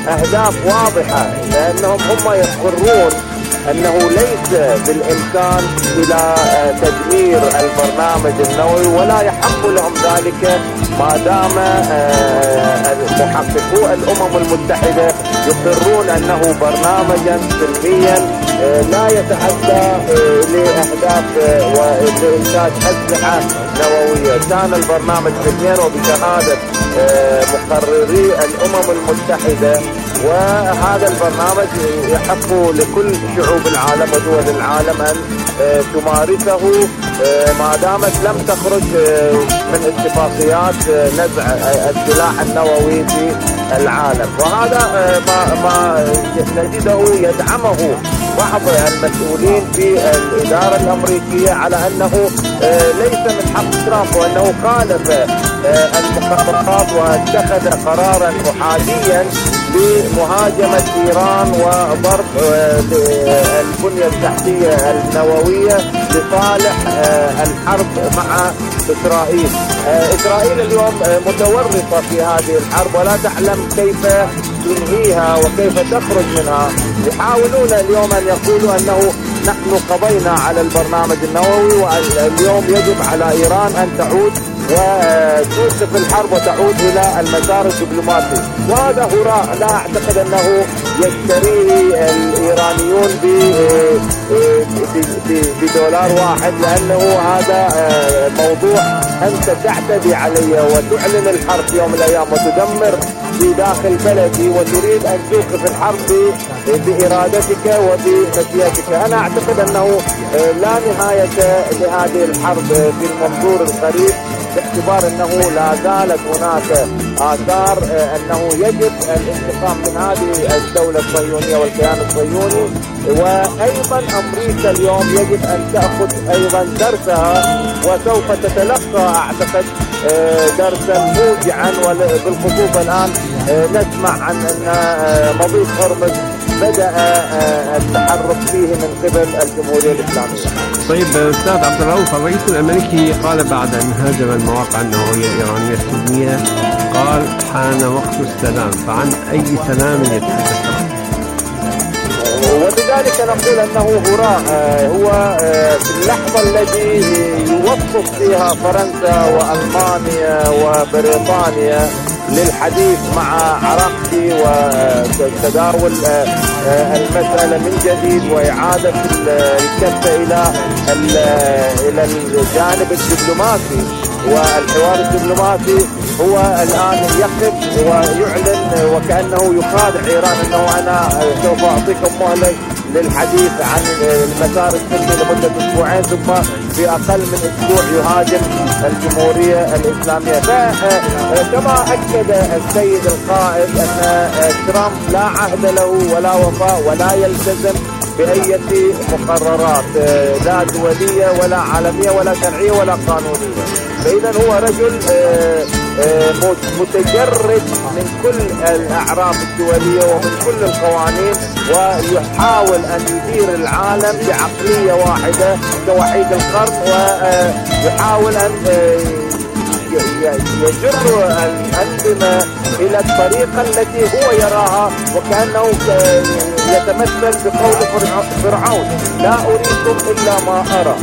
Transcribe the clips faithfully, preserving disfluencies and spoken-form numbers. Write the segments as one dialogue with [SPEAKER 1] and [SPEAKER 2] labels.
[SPEAKER 1] أهداف واضحة، لأنهم هم يقرون أنه ليس بالإمكان إلى تدمير البرنامج النووي، ولا يحق لهم ذلك ما دام محققو الأمم المتحدة يقرون أنه برنامجا سلميا لا يتعدى لأهداف ولإنتاج أسلحة نووية. كان البرنامج سلميا وبشهادة مقرري الأمم المتحدة، وهذا البرنامج يحق لكل شعوب العالم ودول العالم أن تمارسه ما دامت لم تخرج من اتفاقيات نزع السلاح النووي في العالم. وهذا ما, ما نجده يدعمه بعض المسؤولين في الإدارة الأمريكية على أنه ليس من حق ترامب، وأنه خالف المقررات واتخذ قرارا أحاديا بمهاجمة إيران وضرب البنية التحتية النووية لصالح الحرب مع إسرائيل. إسرائيل اليوم متورطة في هذه الحرب ولا تعلم كيف تنهيها وكيف تخرج منها. يحاولون اليوم أن يقولوا أنه نحن قضينا على البرنامج النووي واليوم يجب على إيران أن تعود وتوقف الحرب وتعود إلى المسار الدبلوماسي، وهذا هراء لا أعتقد أنه يشتريه الإيرانيون بدولار واحد، لأنه هذا موضوع أنت تعتدي علي وتعلن الحرب في يوم من الأيام وتدمر في داخل بلدي وتريد أن توقف الحرب بإرادتك وبمشيئتك. أنا أعتقد أنه لا نهاية لهذه الحرب في المنظور القريب، باعتبار أنه لا زالت هناك آثار أنه يجب الانتقام من هذه الدولة الصهيونية والكيان الصهيوني. وأيضا أمريكا اليوم يجب أن تأخذ أيضا درسها، وسوف تتلقى أعتقد درسا موجعا. وبالخصوص الآن نسمع عن أن مضيق هرمز بدأ التحرك فيه من قبل الجمهورية الإسلامية.
[SPEAKER 2] طيب أستاذ عبد الرؤوف، الرئيس الأمريكي قال بعد أن هاجم المواقع النووية الإيرانية السلمية، قال حان وقت السلام، فعن أي سلام يتحدث؟
[SPEAKER 1] ولذلك نقول أنه هراء هو في اللحظة التي يوقف فيها فرنسا وألمانيا وبريطانيا للحديث مع عراقتي وتداول المسألة من جديد وإعادة الكفة إلى إلى الجانب الدبلوماسي والحوار الدبلوماسي. هو الآن يقف ويعلن وكأنه يخادع إيران أنه أنا سوف أعطيكم مهلة للحديث عن المسار السلمي لمدة أسبوعين، ثم في أقل من أسبوع يهاجم الجمهورية الإسلامية. فكما أكد السيد القائد أن ترامب لا عهد له ولا وفاء ولا يلتزم بأي مقررات لا دولية ولا عالمية ولا شرعية ولا قانونية. فإذا هو رجل متجرد من كل الأعراف الدولية ومن كل القوانين، ويحاول أن يدير العالم بعقلية واحدة كوحيد القرن، ويحاول أن يجر الأنظمة إلى الطريقة التي هو يراها، وكأنه يتمثل بقول فرعون: لا أريكم إلا ما أرى.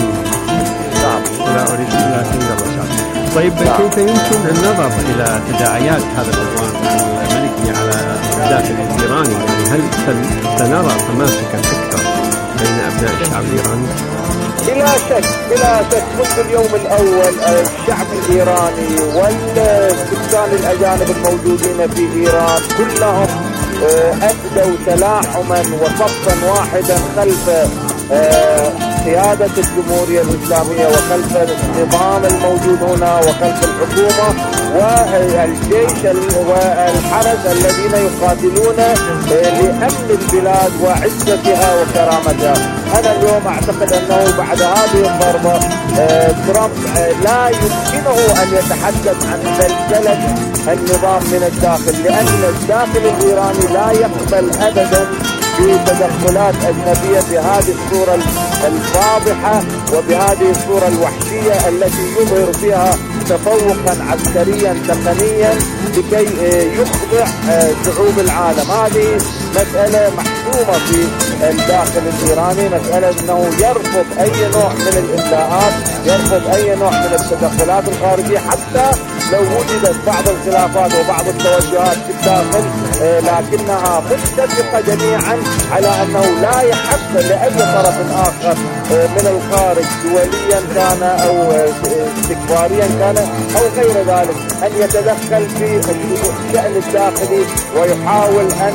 [SPEAKER 2] لا أريد إلا سنة الرشاد. طيب كيف يمكن النظر إلى تداعيات هذا العدوان الأمريكي على الداخل الإيراني؟ يعني هل سنرى تماسكا أكثر بين أبناء الشعب الإيراني؟
[SPEAKER 1] بلا شك بلا شك منذ اليوم الأول الشعب الإيراني والسكان الأجانب الموجودين في إيران كلهم أدوا تلاحما وصفا واحدا خلف قيادة الجمهورية الإسلامية وخلف النظام الموجود هنا وخلف الحكومة والجيش والحرس الذين يقاتلون لأمن البلاد وعزتها وكرامتها. أنا اليوم أعتقد أنه بعد هذه الضربة ترامب لا يمكنه أن يتحدث عن بلدلة النظام من الداخل، لأن الداخل الإيراني لا يقبل أبدا بتدخلات أجنبية بهذه الصورة الفاضحة وبهذه الصورة الوحشية التي يظهر فيها تفوقا عسكريا تقنيا لكي يخضع شعوب العالم. هذه مسألة محسومة في الداخل الإيراني، مسألة أنه يرفض أي نوع من الإملاءات، يرفض أي نوع من التدخلات الخارجية، حتى لو وجدت بعض الخلافات وبعض التوجهات في الداخل لكنها متفقة جميعا على أنه لا يحق لأي طرف آخر من الخارج دوليا كان أو استكباريا كان أو غير ذلك أن يتدخل في الشأن الداخلي ويحاول أن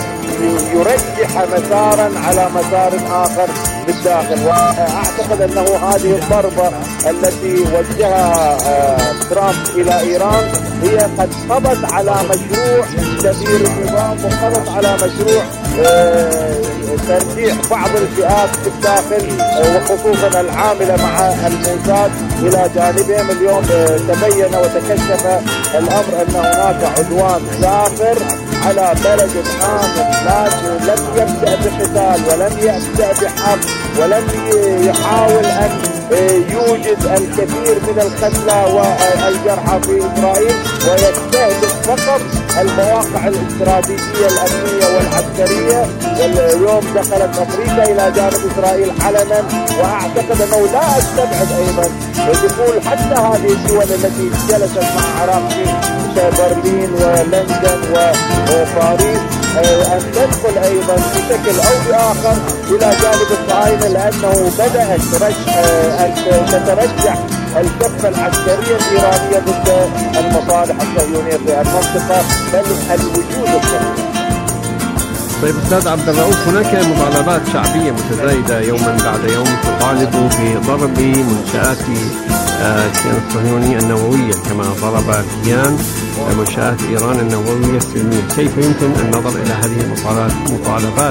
[SPEAKER 1] يرجح مسارا على مسار آخر بالداخل. وأعتقد أنه هذه الضربة التي وجهها ترامب إلى إيران هي قد قضت على مشروع تغيير النظام وقضت على مشروع ترجيح بعض الفئات في الداخل وخصوصا العاملة مع الموساد إلى جانبهم. اليوم تبين وتكشف الأمر أن هناك عدوان سافر على بلد آمن لم يبدأ بقتال ولم يبدأ بحرب ولم يحاول أن يوجد الكثير من القتلى والجرحى في إسرائيل، ويستهدف فقط المواقع الاستراتيجية الأمنية والعسكرية. واليوم دخلت أمريكا إلى جانب إسرائيل علنا، وأعتقد أنه لا أستبعد أيضا دخول حتى هذه الدول التي جلست مع العراق في برلين ولندن وباريس أن تدخل أيضا بشكل أو بآخر إلى جانب الصهاينة، لأنه بدأت أن تترجح الكفة العسكرية الإيرانية ضد المصالح الصهيونية في المنطقة بل الوجود الصهيوني.
[SPEAKER 2] طيب أستاذ عبد الرؤوف، هناك مطالبات شعبية متزايدة يوما بعد يوم تطالب بضرب منشآت الكيان الصهيوني النووية كما ضرب الكيان منشآت إيران النووية السلمية. كيف يمكن النظر إلى هذه المطالبات؟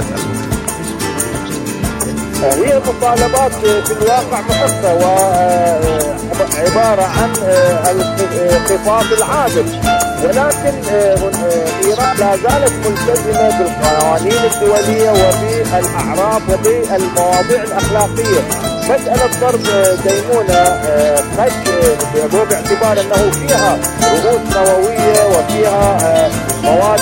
[SPEAKER 1] هي مطالبات في الواقع محقة وعبارة عن القصاص العادل، ولكن إيران لا زالت ملتزمة بالقوانين الدولية وبالأعراف وبالمواضيع الأخلاقية. مسألة ضرب ديمونة قد باعتبار أنه فيها رؤوس نووية وفيها مواد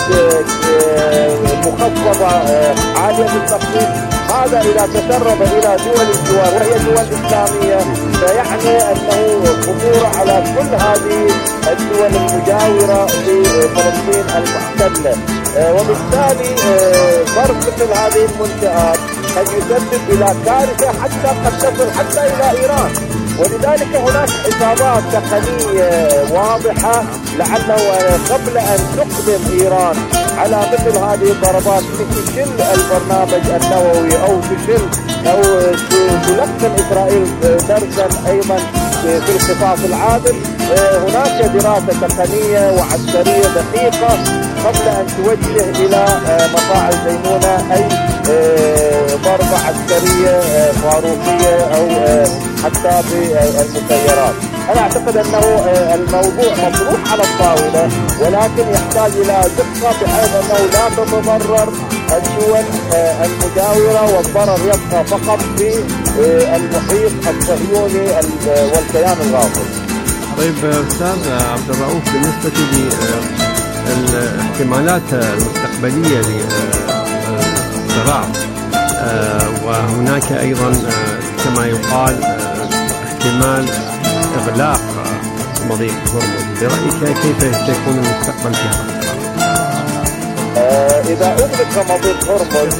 [SPEAKER 1] مخصبة عالية التخطيط، هذا إذا تسرب إلى دول الجوار وهي دول إسلامية فيعني أنه خطورة على كل هذه الدول المجاورة لفلسطين المحتلة، وبالتالي ضرب مثل هذه المنشآت قد يسبب إلى كارثة حتى قد تصل حتى إلى إيران. ولذلك هناك حسابات تقنية واضحة لعله قبل أن تقدم إيران على مثل هذه الضربات تشل البرنامج النووي أو تشل أو تلقن إسرائيل درسا أيضا في القصاص العادل. هناك دراسة تقنية وعسكرية دقيقة قبل أن توجه إلى مفاعل ديمونة أي ضربة عسكرية صاروخية أو حتى بالمسيرات. أنا أعتقد أنه الموضوع مطروح على الطاولة، ولكن يحتاج إلى دقة بحيث أنه لا تتضرر الدول المجاورة والضرر يبقى فقط في المحيط الصهيوني والكيان الغاصب.
[SPEAKER 2] طيب أستاذ عبد الرؤوف، بالنسبة للاحتمالات المستقبلية للصراع وهناك أيضا كما يقال احتمال إغلاق مضيق هرمز، برأيك كيف سيكون المستقبل في هذا الصراع؟
[SPEAKER 1] آه إذا أغلق مضيق هرمز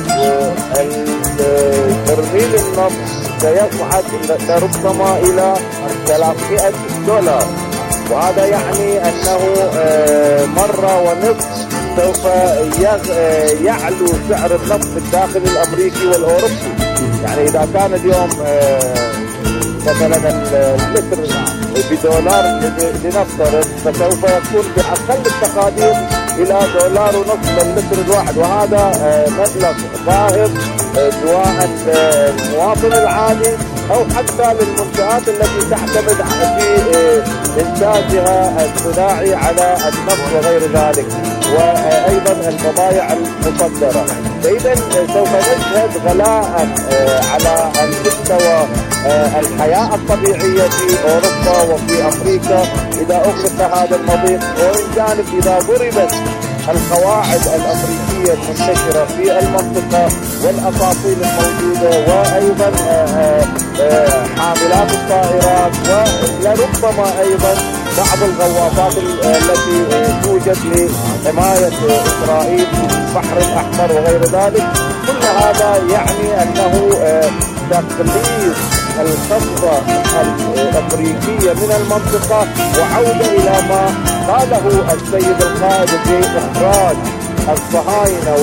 [SPEAKER 1] برميل النفط سيصعد لربما إلى ثلاثمائة دولار، وهذا يعني أنه آه مرة ونصف سوف يعلو سعر النفط في الداخل الأمريكي والأوروبي. يعني إذا كان اليوم آه مثلا اللتر بدولار لنفترض فسوف يكون بأقل التقادير إلى دولار ونصف للتر الواحد، وهذا مبلغ ظاهر سواء للمواطن العادي أو حتى للمنشآت التي تعتمد في إنتاجها الصناعي على النفط وغير ذلك. وأيضا البضائع المصدرة. فإذا سوف نشهد غلاء على المستوى الحياة الطبيعية في أوروبا وفي أمريكا إذا أغلق هذا المضيق، وإن جانب إذا ضربت القواعد الأمريكية المنتشرة في المنطقة والأساطيل الموجودة وأيضا حاملات الطائرات ولربما أيضا بعض الغواصات التي توجد لحماية إسرائيل في البحر الأحمر وغير ذلك، كل هذا يعني أنه تقليص الخطوة الأمريكية من المنطقة وعودة إلى ما قاله السيد القائد بإخراج الصهاينة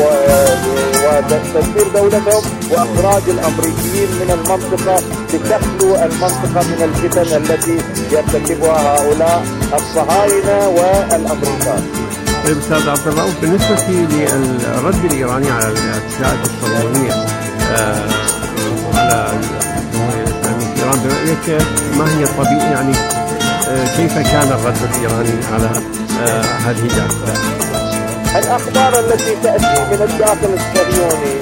[SPEAKER 1] وتدمير دولتهم وإخراج الأمريكيين من المنطقة لتخلو المنطقة من الفتن التي يرتكبها هؤلاء الصهاينة والأمريكان.
[SPEAKER 2] طيب أستاذ عبد الرؤوف، بالنسبة للرد الإيراني على الاعتداءات الصهيونية آه على الجمهورية الإسلامية في إيران، برأيك ما هي الطبيعة يعني آه كيف كان الرد الإيراني على آه هذه الاعتداءات؟
[SPEAKER 1] الأخبار التي تأتي من الداخل الصهيوني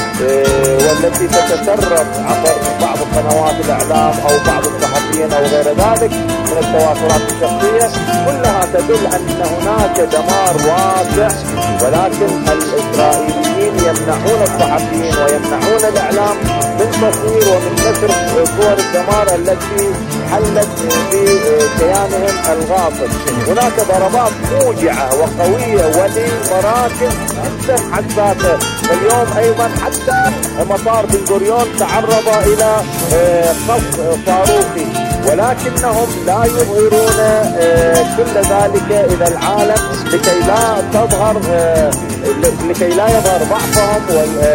[SPEAKER 1] والتي تتسرب عبر بعض قنوات الإعلام أو بعض الصحفيين أو غير ذلك من التواصلات الشخصية كلها تدل أن هناك دمار واسع، ولكن الإسرائيليين يمنعون الصحفيين ويمنعون الإعلام من تصوير ومن نشر صور الدمار التي حلت في كيانهم الغاصب. هناك ضربات موجعة وقوية ولمراكز جدا حساسة. اليوم أيضا حتى مطار بن غوريون تعرض إلى قصف صاروخي، ولكنهم لا يظهرون كل ذلك إلى العالم لكي لا تظهر لكي لا يظهر ضعفهم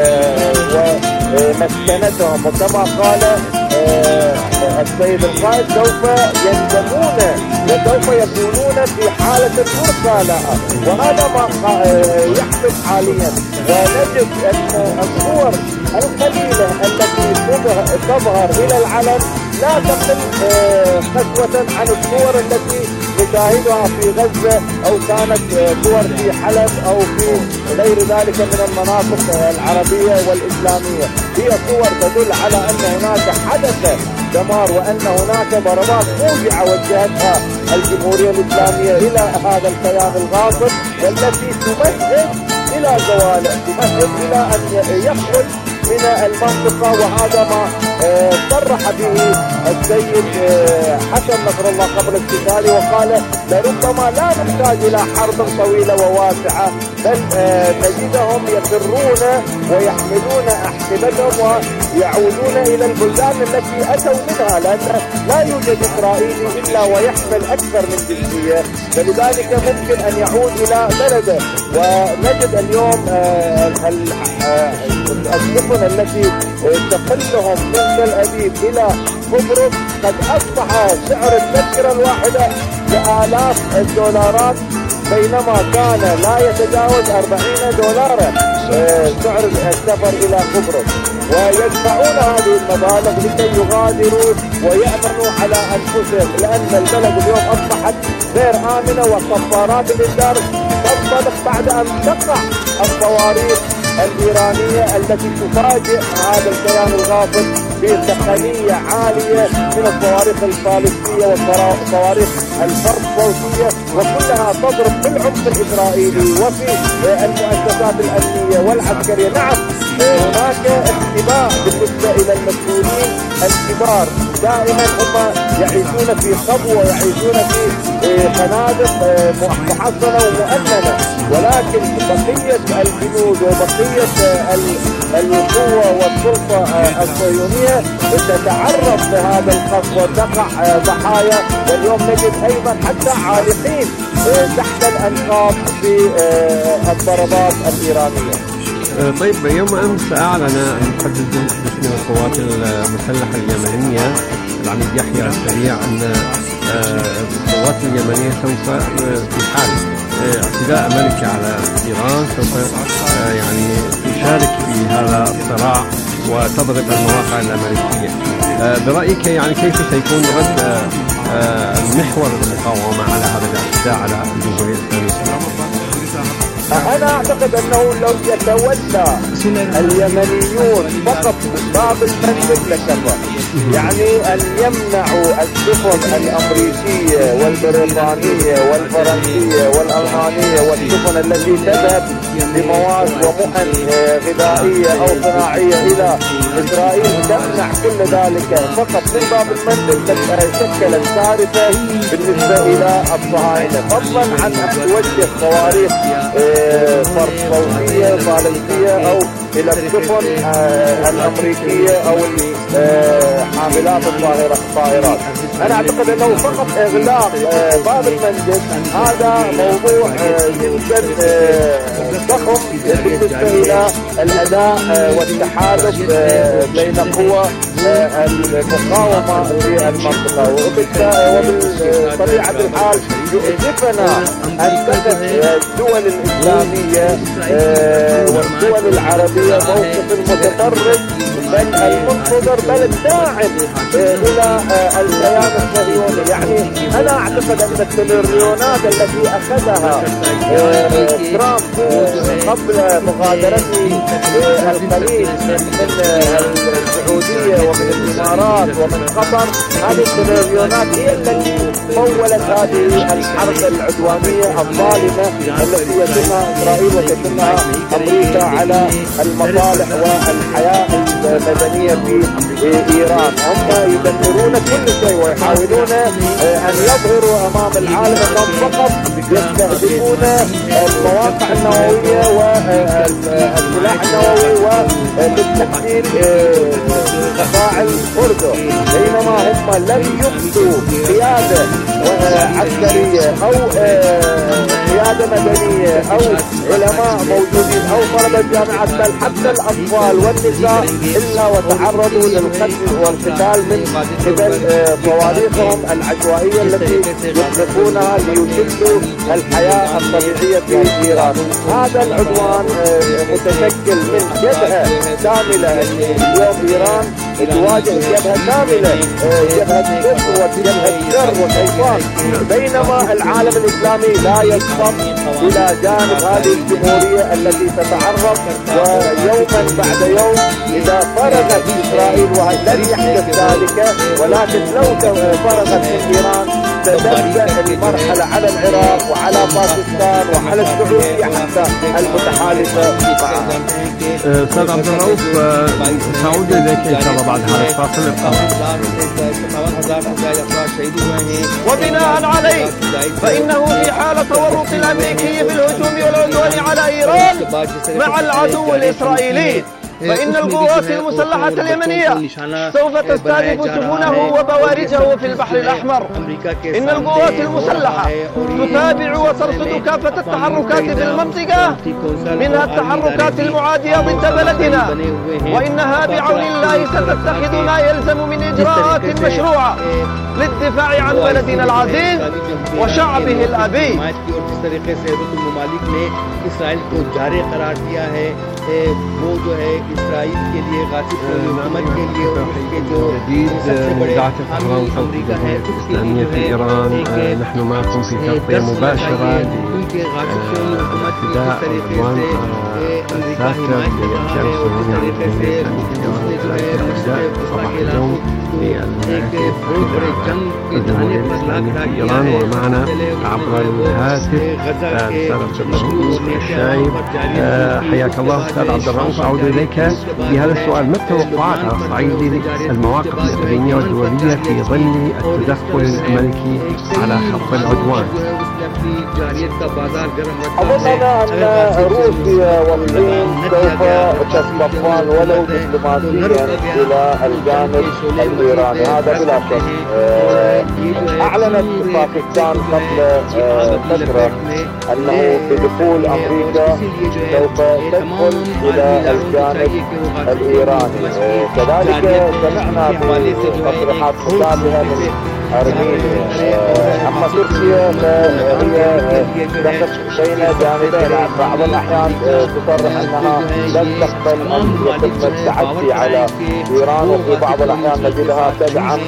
[SPEAKER 1] ومسكنتهم. وكما قال السيد القائد سوف يندمون وسوف يكونون في حالة الفرصة لها، وهذا ما يحدث حاليا. ونجد أن الصور القليلة التي تظهر إلى العلن لا تقل قسوة عن الصور التي نشاهدها في غزة أو كانت صور في حلب أو في غير ذلك من المناطق العربية والإسلامية. هي صور تدل على أن هناك حدث دمار وأن هناك ضربات موجعة وجهتها الجمهورية الإسلامية إلى هذا الكيان الغاصب، والتي تمهد إلى زواله، تمهد إلى أن يخرج من المنطقة. وهذا ما صرح به السيد حسن نصر الله قبل اغتياله وقال لربما لا نحتاج إلى حرب طويلة وواسعة، بل نجدهم يفرون ويحملون أحزمتهم ويعودون إلى البلدان التي أتوا منها، لأن لا يوجد إسرائيلي إلا ويحمل أكثر من جنسية، فلذلك ممكن أن يعود إلى بلده. ونجد اليوم السفن التي تقلهم من تل أبيب إلى قبرص قد أصبح سعر التذكرة الواحدة بآلاف الدولارات، بينما كان لا يتجاوز أربعين دولارا سعر السفر إلى قبرص، ويدفعون هذه المبالغ لكي يغادروا ويأمنوا على أنفسهم، لأن البلد اليوم أصبحت غير آمنة وصفارات الإنذار تنطلق بعد أن تقع الصواريخ الإيرانية التي تفاجئ هذا الكيان الغاصب بتقنية عالية من الصواريخ الفالستية والصواريخ الفرد صوتية، وكلها تضرب في العمق الإسرائيلي وفي المؤسسات الأمنية والعسكرية. نعم هناك اتباع بالنسبة إلى المسؤولين الكبار، دائما هم يعيشون في قبو ويعيشون في خنادق محصنة ومؤمنة، ولكن بقية الجنود وبقية القوة والسلطة الصهيونية تتعرض لهذا القصف وتقع ضحايا، واليوم نجد أيضا حتى عالقين تحت الأنقاض في الضربات الإيرانية.
[SPEAKER 2] طيب يوم أمس أعلن المقدس باسم القوات المسلحة اليمنية العميد يحيى السريع أن القوات اليمنية سوف في حال اعتداء أمريكا على إيران سوف يعني تشارك في هذا الصراع وتضرب المواقع الأمريكية. برأيك يعني كيف سيكون رد محور المقاومة على هذا الاعتداء على الجمهورية الإسلامية؟
[SPEAKER 1] أنا أعتقد أنه لو يتولى اليمنيون فقط باب المندب لكفى، يعني أن يمنعوا السفن الأمريكية والبريطانية والفرنسية والألمانية والسفن التي تذهب بمواد ومؤن غذائية أو صناعية إلى إسرائيل، تمنع كل ذلك فقط من باب المندب، شكلت كارثة بالنسبة إلى الصهاينة، فضلا عن أن توجه صواريخ صوتية صالحية أو إلى السفن الأمريكية أو حاملات الطائرات. أنا أعتقد أنه فقط إغلاق باب المندب هذا موضوع جدا ضخم بالنسبة إلى الأداء والتحالف بين قوى المقاومة في المنطقة، وبطبيعة الحال يؤسفنا أن تقف الدول الإسلامية والدول العربية موقف متطرف بل المنتظر بل الداعم إلى الكيان الصهيوني. يعني أنا أعتقد أن التريليونات التي أخذها ترامب قبل مغادرته الخليج من السعودية ومن الإمارات ومن قطر، هذه التريليونات هي التي مولت هذه الحرب العدوانية الظالمة التي يتمها إسرائيل وتتمها أمريكا على المصالح والحياة المدنية في إيران. هم يدمرون كل شيء ويحاولون أن يظهروا أمام العالم أنهم فقط يستهدفون المواقع النووية والسلاح النووي وبالتحديد مفاعل أردو، بينما هم لم يبدوا قيادة عسكرية أو قيادة مدنية أو علماء موجودين أو طلبة جامعات، بل حتى الأطفال والنساء إلا وتعرضوا للقتل والقتال من قبل صواريخهم العشوائية التي يطلقونها ليشلوا الحياة الطبيعية في إيران. هذا العدوان متشكل من جبهة كاملة. اليوم إيران تواجه جبهة كاملة، جبهة كفر وجبهة شر وشيطان، بينما العالم الإسلامي لا يصف إلى جانب هذه الجمهورية التي تتعرض، ويوما بعد يوم إذا فرغت إسرائيل ولن يحدث ذلك، ولكن لو فرغت من إيران ستبدأ المرحلة على العراق وعلى باكستان وعلى السعودية حتى المتحالفة معها.
[SPEAKER 2] أستاذ عبد الرؤوف، سأعود إليك إن شاء الله بعد هذا الفاصل.
[SPEAKER 3] وبناء عليه فإنه في حال تورط الأمريكي بالهجوم والعدوان على إيران مع العدو الإسرائيلي، فإن القوات المسلحة اليمنية سوف تستهدف سفنه وبوارجه في البحر الأحمر. إن القوات المسلحة تتابع وترصد كافة التحركات في المنطقة، منها التحركات المعادية ضد بلدنا، وإنها بعون الله ستتخذ ما يلزم من إجراءات مشروعة للدفاع عن بلدنا العزيز وشعبه الأبي.
[SPEAKER 4] वो जो है इसराइल के लिए गासिब हुकूमत के लिए उसके जो सबसे बड़े हामी अमेरिका है
[SPEAKER 2] الإسلامية في إيران. نحن معكم في تغطية مباشرة لابتداء العدوان الساكر للجيش الصهيوني صباح اليوم للجمهورية الإسلامية في إيران. ومعنا عبر الهاتف أستاذ الشايب. حياك الله أستاذ عبد الرؤوف، أعود إليك بهذا السؤال: ما التوقعات على الصعيد المواقف الإقليمية والدولية في ظل التدخل الأمريكي على خط العدوان؟
[SPEAKER 1] أظن أن روسيا والصين سوف تستقبل ولو دبلوماسيا إلى الجانب الإيراني، هذا بلا شك. أعلنت باكستان قبل فترة أنه بدخول أمريكا سوف تدخل إلى الجانب الإيراني. كذلك سمعنا في تصريحات مشابهة من أرمينيا. أما تركيا فهي تقف بين جانبين، بعض الأحيان تصرح أنها لن تقبل أن يتم التعدي على إيران، وفي بعض الأحيان نجدها تدعم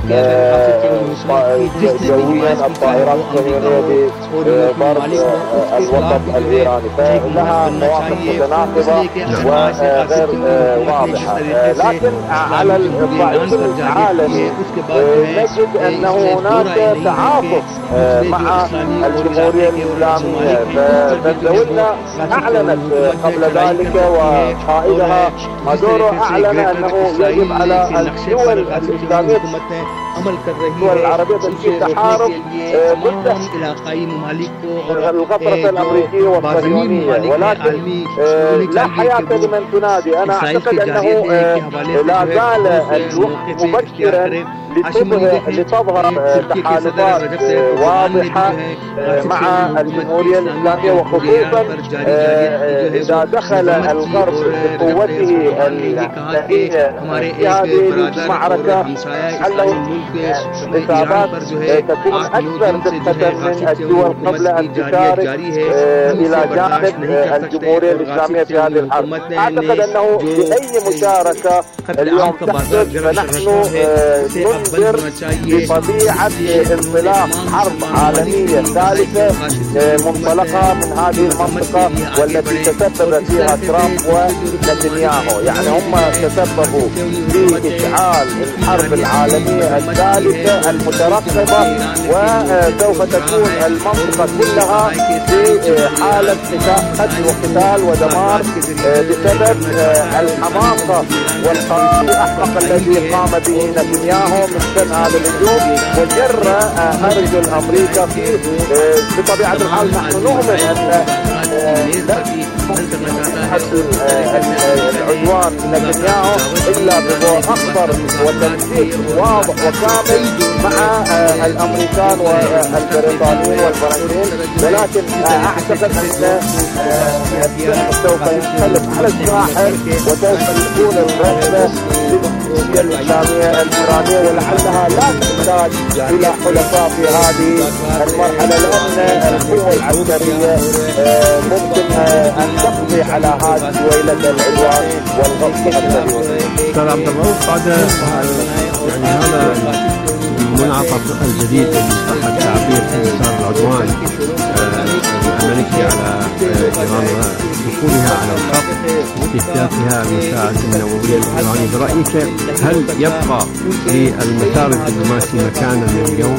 [SPEAKER 1] جويا الطائرات الصهيونية بضرب الوسط الإيراني، فلها مواقف متناقضة وغير واضحة. لكن على الصعيد العالمي نجد أنه هناك تعاطف مع الجمهورية الإسلامية. ففنزويلا أعلنت قبل ذلك وقائدها مادورو أعلن أنه يجب على الدول الإسلامية الدول العربية في تحارب ضد الغطرسة الأمريكية والصهيونية، ولكن لا حياة لمن تنادي. أنا أعتقد أنه لا زال الوقت مبكرا لتظهر تحالفات واضحة مع الجمهورية الإسلامية، وخصوصا إذا دخل الغرب بقوته الحقيقية في هذه المعركة حلوا حسابات تكون أكثر دقة من الدول قبل أن تشارك إلى جانب الجمهورية الإسلامية في هذه الحرب. أعتقد أنه بأي مشاركة اليوم تحدث فنحن ننظر بطبيعة انطلاق حرب عالمية ثالثة منطلقة من هذه المنطقة، والتي تسبب فيها ترامب ونتنياهو. يعني هم تسببوا في إشعال الحرب العالمية الثالثة المترقبة، وسوف تكون المنطقة كلها في حالة قتل وقتال ودمار بسبب الحماقة والقرار الأحمق الذي قام به نتنياهو من شن هذا الهجوم وجر أرجل أمريكا فيه. بطبيعة الحال نحن نؤمن أن العدوان نتنياهو إلا بضوء أخضر وتنسيق واضح وكامل مع الأمريكان والبريطانيين والفرنسيين، ولكن أعتقد أن سوف ينقلب على الساحل وسوف يكون الرغبة للجمهورية الإسلامية الإيرانية، ولعلها لا تحتاج إلى حلفاء في هذه المرحلة، لأن القوة العسكرية ممكن أن تقضي على هذه دويلة العدوان والغصب الكبير.
[SPEAKER 2] أستاذ عبد الرؤوف، بعد يعني هذا المنعطف الجديد إن صح التعبير في مسار العدوان الأمريكي على إيران ودخولها على الخط واستهدافها المساعدة النووية الإيرانية، برأيك هل يبقى للمسار الدبلوماسي مكانا اليوم؟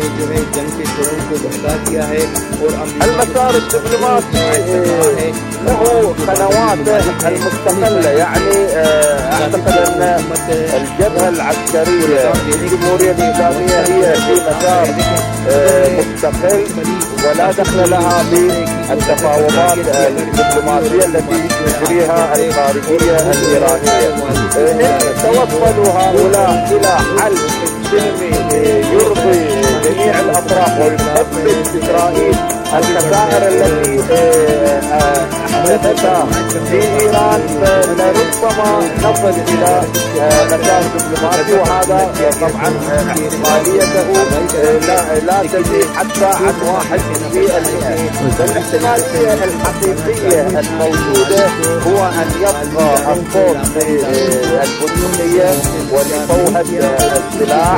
[SPEAKER 1] المسار الدبلوماسي له قنواته المستقلة. يعني أعتقد أن الجبهة العسكرية للجمهورية الإسلامية هي في مسار مستقل ولا دخل لها بالتفاوضات الدبلوماسية التي تجريها الخارجية الإيرانية. إن توصلوا هؤلاء إلى حل سلمي يرضي جميع الأطراف ويثبت إسرائيل الخسائر التي أحدثتها في إيران، لربما نصل إلى مسار دبلوماسي، وهذا طبعا احتماليته لا تزيد حتى عن واحد في المئة. الاحتمالية الحقيقية الموجودة هو أن يبقى الصوت للبندقية ولفوهة السلاح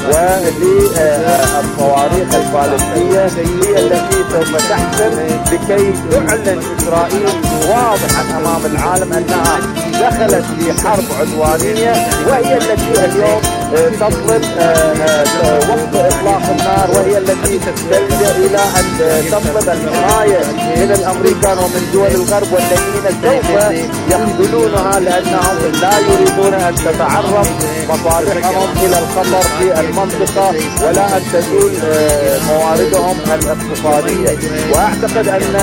[SPEAKER 1] وللصواريخ الفالستية هي التي سوف تحسم لكي تعلن إسرائيل واضحا أمام العالم أنها دخلت في حرب عدوانية، وهي التي اليوم تطلب وقف إطلاق النار، وهي التي تلجأ إلى أن تطلب الحماية من الأمريكان ومن دول الغرب، والذين سوف يقبلونها لأنهم لا يريدون أن تتعرض مصالحهم إلى الخطر في المنطقة ولا أن تزول مواردهم الاقتصادية. وأعتقد أن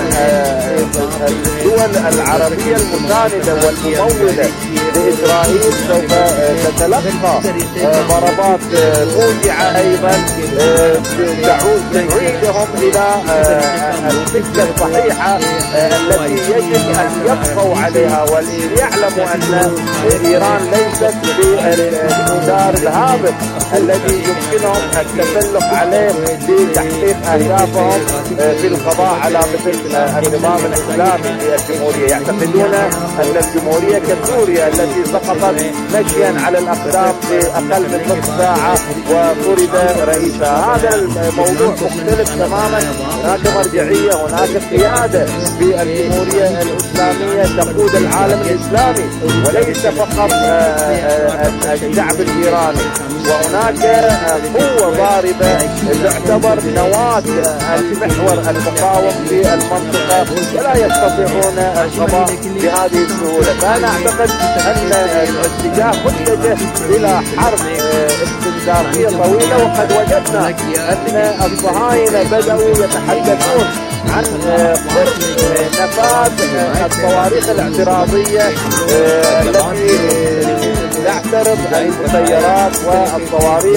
[SPEAKER 1] الدول العربية المساندة والممولة لإسرائيل سوف تتلقى ضربات موجعة أيضا تعيدهم إلى السكة الصحيحة التي يجب أن يبقوا عليها، وليعلموا أن إيران ليست بالمدار الهابط الذي يمكنهم التسلق عليه لتحقيق أهدافهم في القضاء على مثل النظام الإسلامي في الجمهورية. يعتقدون أن الجمهورية كسوريا التي سقطت مشيا على الأقدام في أقل من نصف ساعة وطرد رئيسها. هذا الموضوع مختلف تماما. هناك مرجعية، هناك قيادة في الجمهورية الإسلامية تقود العالم الإسلامي وليس فقط الشعب الإيراني. وهناك قوة ضاربة تعتبر نواة المحور المقاوم في المنطقة ولا يستطيعون القضاء بهذه السهولة. فأنا أعتقد أن الاتجاه متجه إلى حرب استنزافية طويلة، وقد وجدنا أن الصهاينة بدأوا يتحدثون عن قرب نفاذ الصواريخ الاعتراضية التي تعترض المسيرات والصواريخ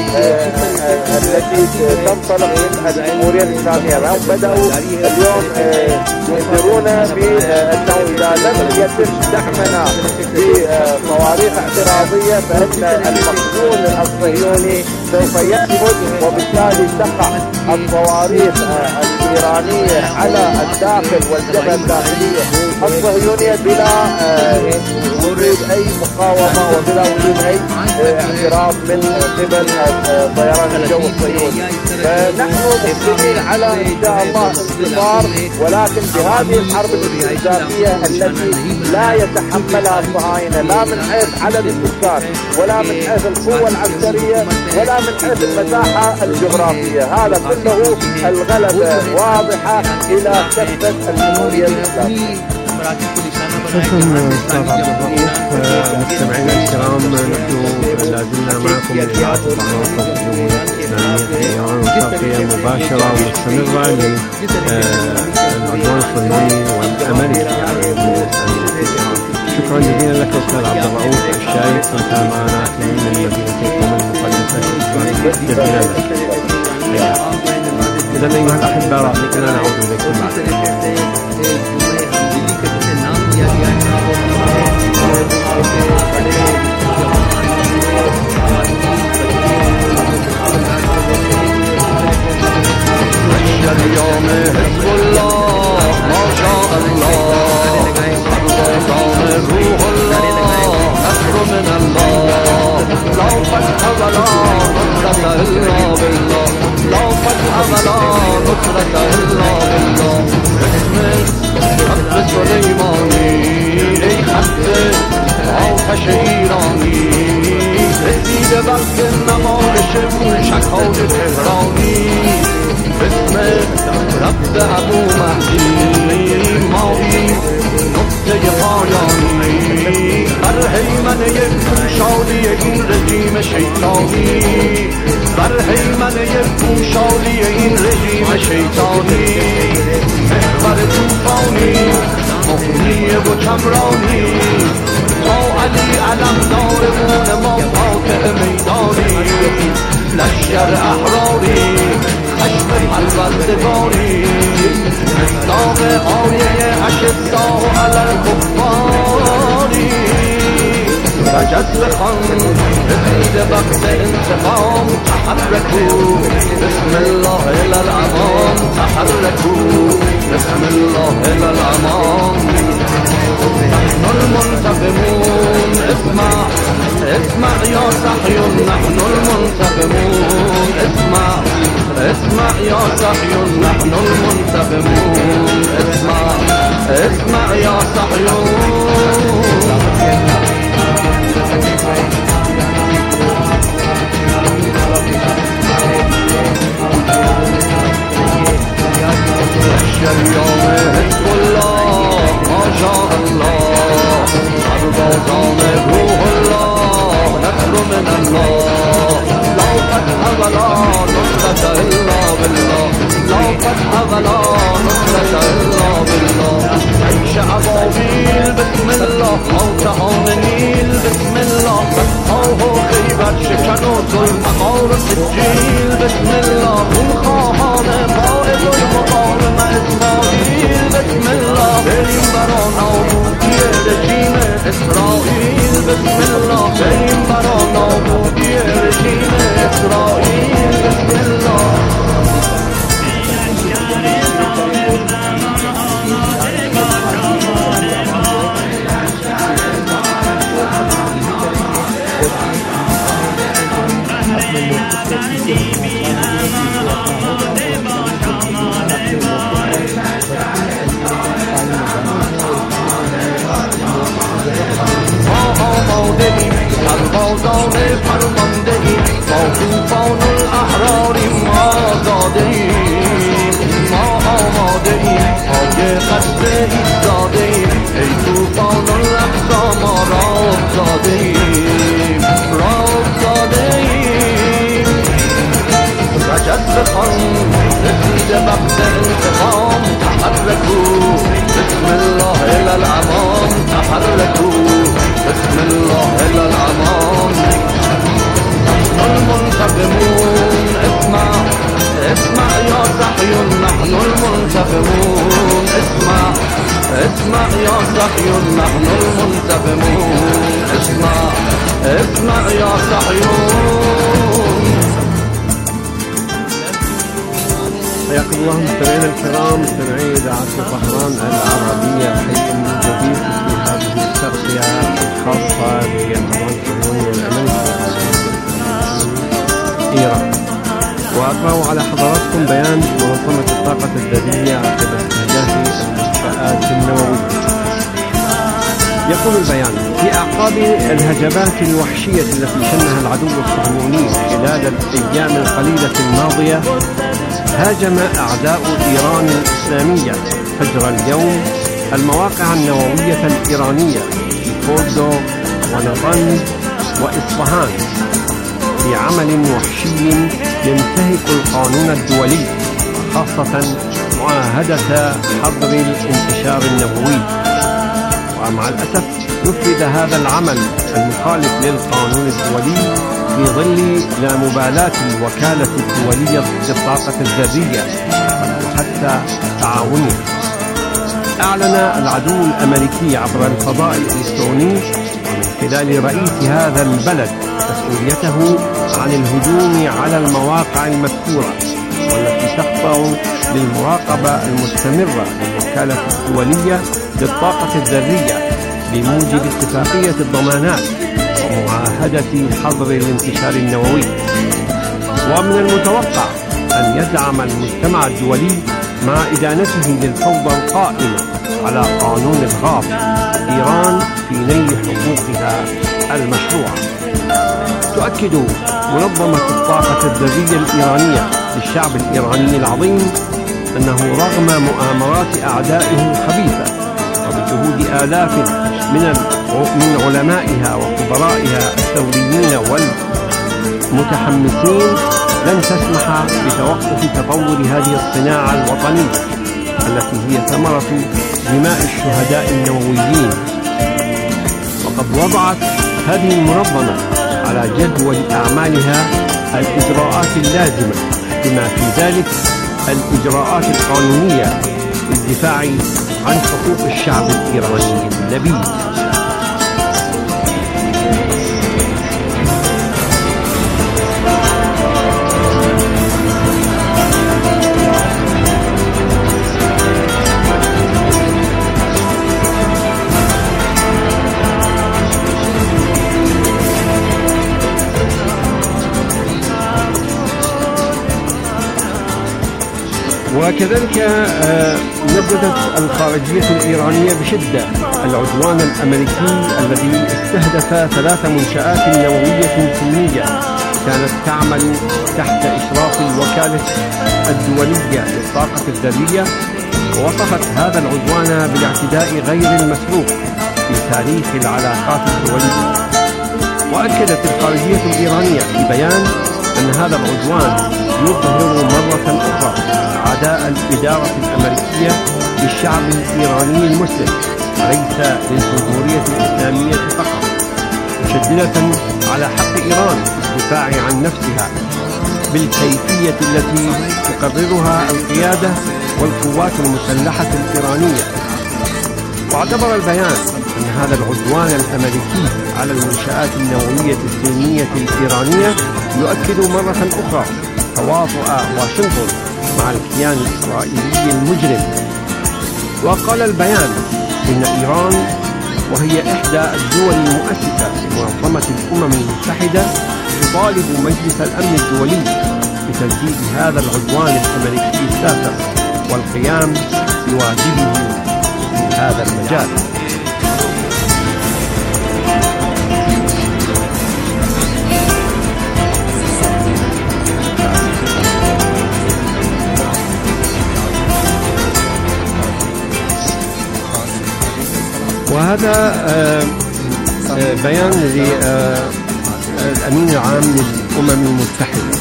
[SPEAKER 1] التي تنطلق من الجمهورية الإسلامية. هم بدأوا اليوم ينذرون بأنه إذا لم يتم دعمنا بصواريخ اعتراضية فإن المخزون الصهيوني سوف يثبت، وبالتالي تقع الصواريخ الإيرانية على الداخل والجبهة الداخلية الصهيونية بلا وجود أي مقاومة وبلا وجود أي اعتراض من قبل طيران الجو الصهيوني. فنحن مقبلين على إن شاء الله انتصار، ولكن بهذه الحرب الاستنزافية التي لا يتحملها الصهاينة لا من حيث عدد السكان ولا من حيث القوة العسكرية ولا من حيث المساحة الجغرافية. هذا كله الغلبة واضحة إلى كفة الجمهورية الإسلامية.
[SPEAKER 2] شكرا أستاذ عبد الرؤوف. مستمعينا الكرام، نحن لازلنا معكم من إذاعة القناة الجمهورية الإسلامية في إيران، وتغطية مباشرة ومستمرة للعدوان الصهيوني والأمريكي على الجمهورية الإسلامية في إيران. شكرا جزيلا لك أستاذ عبد الرؤوف الشايب، كنت معنا من مدينة القم المقدسة الإسلامية. جزيلا لك. إذا أيها الأحبة رأيتنا نعود إليكم بعد.
[SPEAKER 5] اليوم حزب الله ما شاء الله، سربازان روح الله، نصر من الله، لا فتح ولا نصرة إلا بالله، لا فتح ولا نصرة إلا بالله. اسم رب سليماني ای خط آتش ایرانی، رسید وقت نمایش موشک‌های تهرانی. بسم رب ابو مهدی مایی نقطه پایانی، بر حیمنه پوشالی این رژیم شیطانی، بر حیمنه پوشالی این رژیم شیطانی. محور توفانی مغنی و کمرانی، تا علی علمدارمون ما قاطع میدانی. لشکر احراری خشم پروردگاری، اسلام آیه اشداء علی الکفاری. رجز بخوان رسید وقت انتقام، تحرکو بسم الله الی الامام، تحرکو بسم الله الی الامام. نحن المنتقمون اسمع اسمع يا صحيون، نحن المنتقمون اسمع اسمع يا صحيون، نحن المنتقمون اسمع اسمع يا صحيون. اليوم حزب الله ما شاء الله، سربازان روح الله، نصر من الله، لا فتح ولا نصرة إلا بالله، لا فتح ولا نصرة إلا بالله. عيش أبابيل بسم الله، موتها النيل بسم الله، فتحه خيبر شكن ذو المقار السجيل بسم بسم الله بریم برا نابودی رژیم اسرائیل بسم الله سربازان فرمانده ایم ما طوفان الاحرار ما زاده ایم ما آماده ایم پای قصد ایستاده ایم ای طوفان الاقصی ما را افتاده ایم را افتاده ایم رجب بخوان رسیده وقت انتقام تحرکو بسم الله الی الامام تحرکو بسم الله الی الامام نحن المنتقمون اسمع اسمع يا صحيون نحن المنتقمون اسمع اسمع يا صحيون نحن المنتقمون اسمع اسمع يا صحيون.
[SPEAKER 2] حياكم الله مستمعينا الكرام، مستمعي إذاعة طهران العربية، حيث من جديد في هذه التغطية الخاصة بالنظام الصهيوني الأمريكي إيران. وأقرأ على حضراتكم بيان منظمة الطاقة الذرية عقب استهداف المنشآت النووية. يقول البيان: في أعقاب الهجمات الوحشية التي شنها العدو الصهيوني خلال الأيام القليلة الماضية، هاجم أعداء إيران الإسلامية فجر اليوم المواقع النووية الإيرانية في فوردو ونطنز وإصفهان في عمل وحشي ينتهك القانون الدولي، خاصة معاهدة حظر الانتشار النووي. ومع الأسف نفذ هذا العمل المخالف للقانون الدولي في ظل لا مبالاة الوكالة الدولية للطاقة الذرية وحتى تعاونها. أعلن العدو الأمريكي عبر الفضاء الإلكتروني ومن خلال رئيس هذا البلد مسؤوليته عن الهجوم على المواقع المذكورة والتي تخضع للمراقبة المستمرة للوكالة الدولية للطاقة الذرية بموجب اتفاقية الضمانات ومعاهدة حظر الانتشار النووي. ومن المتوقع أن يدعم المجتمع الدولي مع إدانته للفوضى القائمة على قانون إضغاط إيران في نيل حقوقها المشروعة. تؤكد منظمة الطاقة الذرية الإيرانية للشعب الإيراني العظيم أنه رغم مؤامرات أعدائه الخبيثة وبجهود آلاف من من علمائها وخبرائها الثوريين والمتحمسين لن تسمح بتوقف تطور هذه الصناعة الوطنية التي هي ثمرة دماء الشهداء النوويين. وقد وضعت هذه المنظمة على جدول أعمالها الإجراءات اللازمة بما في ذلك الإجراءات القانونية للدفاع عن حقوق الشعب الإيراني النبيل. وكذلك نددت الخارجية الإيرانية بشدة العدوان الأمريكي الذي استهدف ثلاث منشآت نووية سلمية كانت تعمل تحت إشراف الوكالة الدولية للطاقة الذرية، ووصفت هذا العدوان بالاعتداء غير المسبوق في تاريخ العلاقات الدولية. وأكدت الخارجية الإيرانية في بيان أن هذا العدوان يظهر مرة أخرى عداء الإدارة الأمريكية للشعب الإيراني المسلم وليس للجمهورية الإسلامية فقط، مشددة على حق إيران في الدفاع عن نفسها بالكيفية التي تقررها القيادة والقوات المسلحة الإيرانية. واعتبر البيان أن هذا العدوان الأمريكي على المنشآت النووية السلمية الإيرانية يؤكد مرة أخرى تواطؤ واشنطن مع الكيان الإسرائيلي المجرم. وقال البيان إن إيران وهي إحدى الدول المؤسسة لمنظمة الأمم المتحدة تطالب مجلس الأمن الدولي بتجديد هذا العدوان الأمريكي السافر والقيام بواجبه في هذا المجال. وهذا بيان للأمين العام للأمم المتحدة.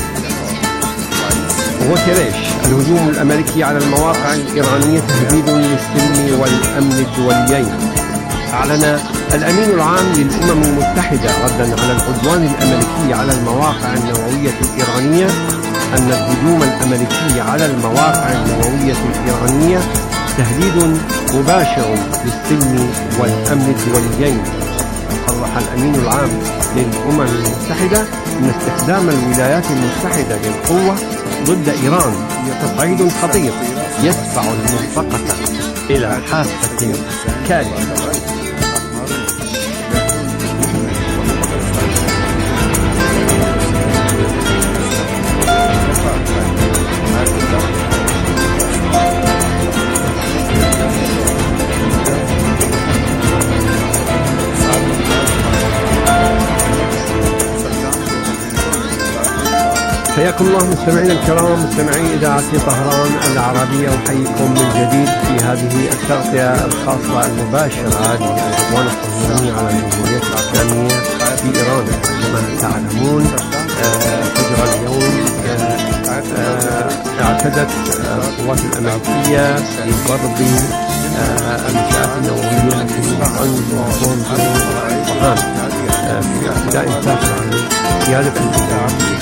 [SPEAKER 2] وغوتيريش: الهجوم الأمريكي على المواقع الإيرانية تهديد للسلم والأمن الدوليين. أعلن الأمين العام للأمم المتحدة ردا على العدوان الأمريكي على المواقع النووية الإيرانية أن الهجوم الأمريكي على المواقع النووية الإيرانية تهديد مباشر للسلم والأمن الدوليين. صرح الأمين العام للأمم المتحدة أن استخدام الولايات المتحدة للقوة ضد إيران تصعيد خطير يدفع المنطقة إلى حافة كارثة. حياكم الله مستمعينا الكرام، مستمعي إذاعة طهران العربية، أحييكم من جديد في هذه التغطية الخاصة المباشرة للعدوان الصهيوني على الجمهورية الإسلامية في إيران. كما تعلمون فجر اليوم اعتدت القوات الأمريكية بضرب المنشآت النووية في منطقة طهران في اعتداء سافر على قيادة الجمهورية.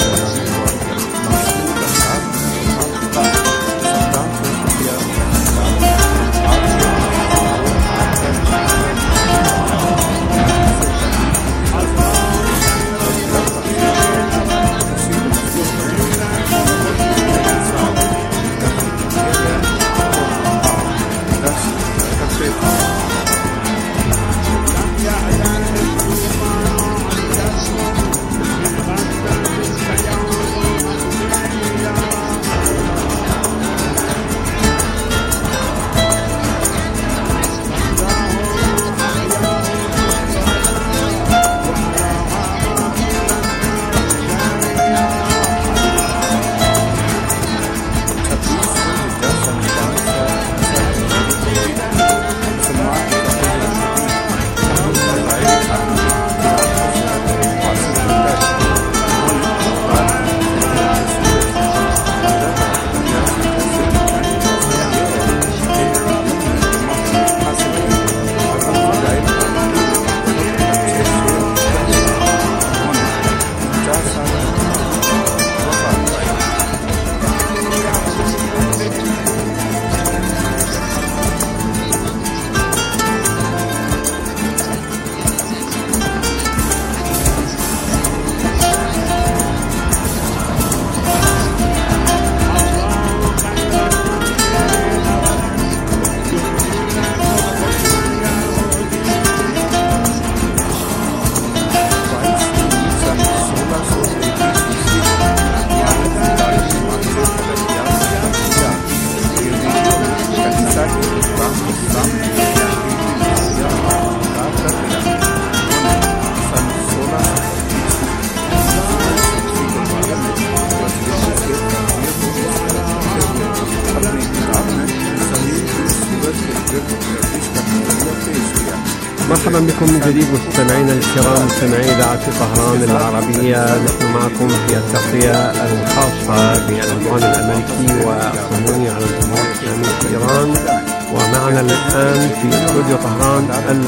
[SPEAKER 2] مرحبا بكم من جديد مستمعينا الكرام، مستمعي إذاعة طهران العربية. نحن معكم في التغطية الخاصة بالعدوان الأمريكي والصهيوني على الجمهورية الإسلامية في إيران. ومعنا الآن في استوديو طهران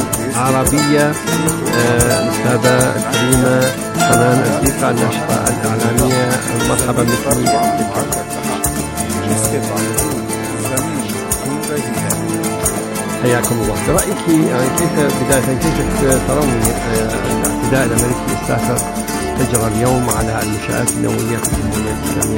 [SPEAKER 2] العربية الأستاذة الكريمة حنان الديقة، الناشطة الإعلامية. مرحبا بكم. حياكم الله. برأيك يعني كيف بداية كيف ترون الاعتداء الأمريكي الساخر تجرى اليوم على المنشآت النووية في الجمهورية الإسلامية؟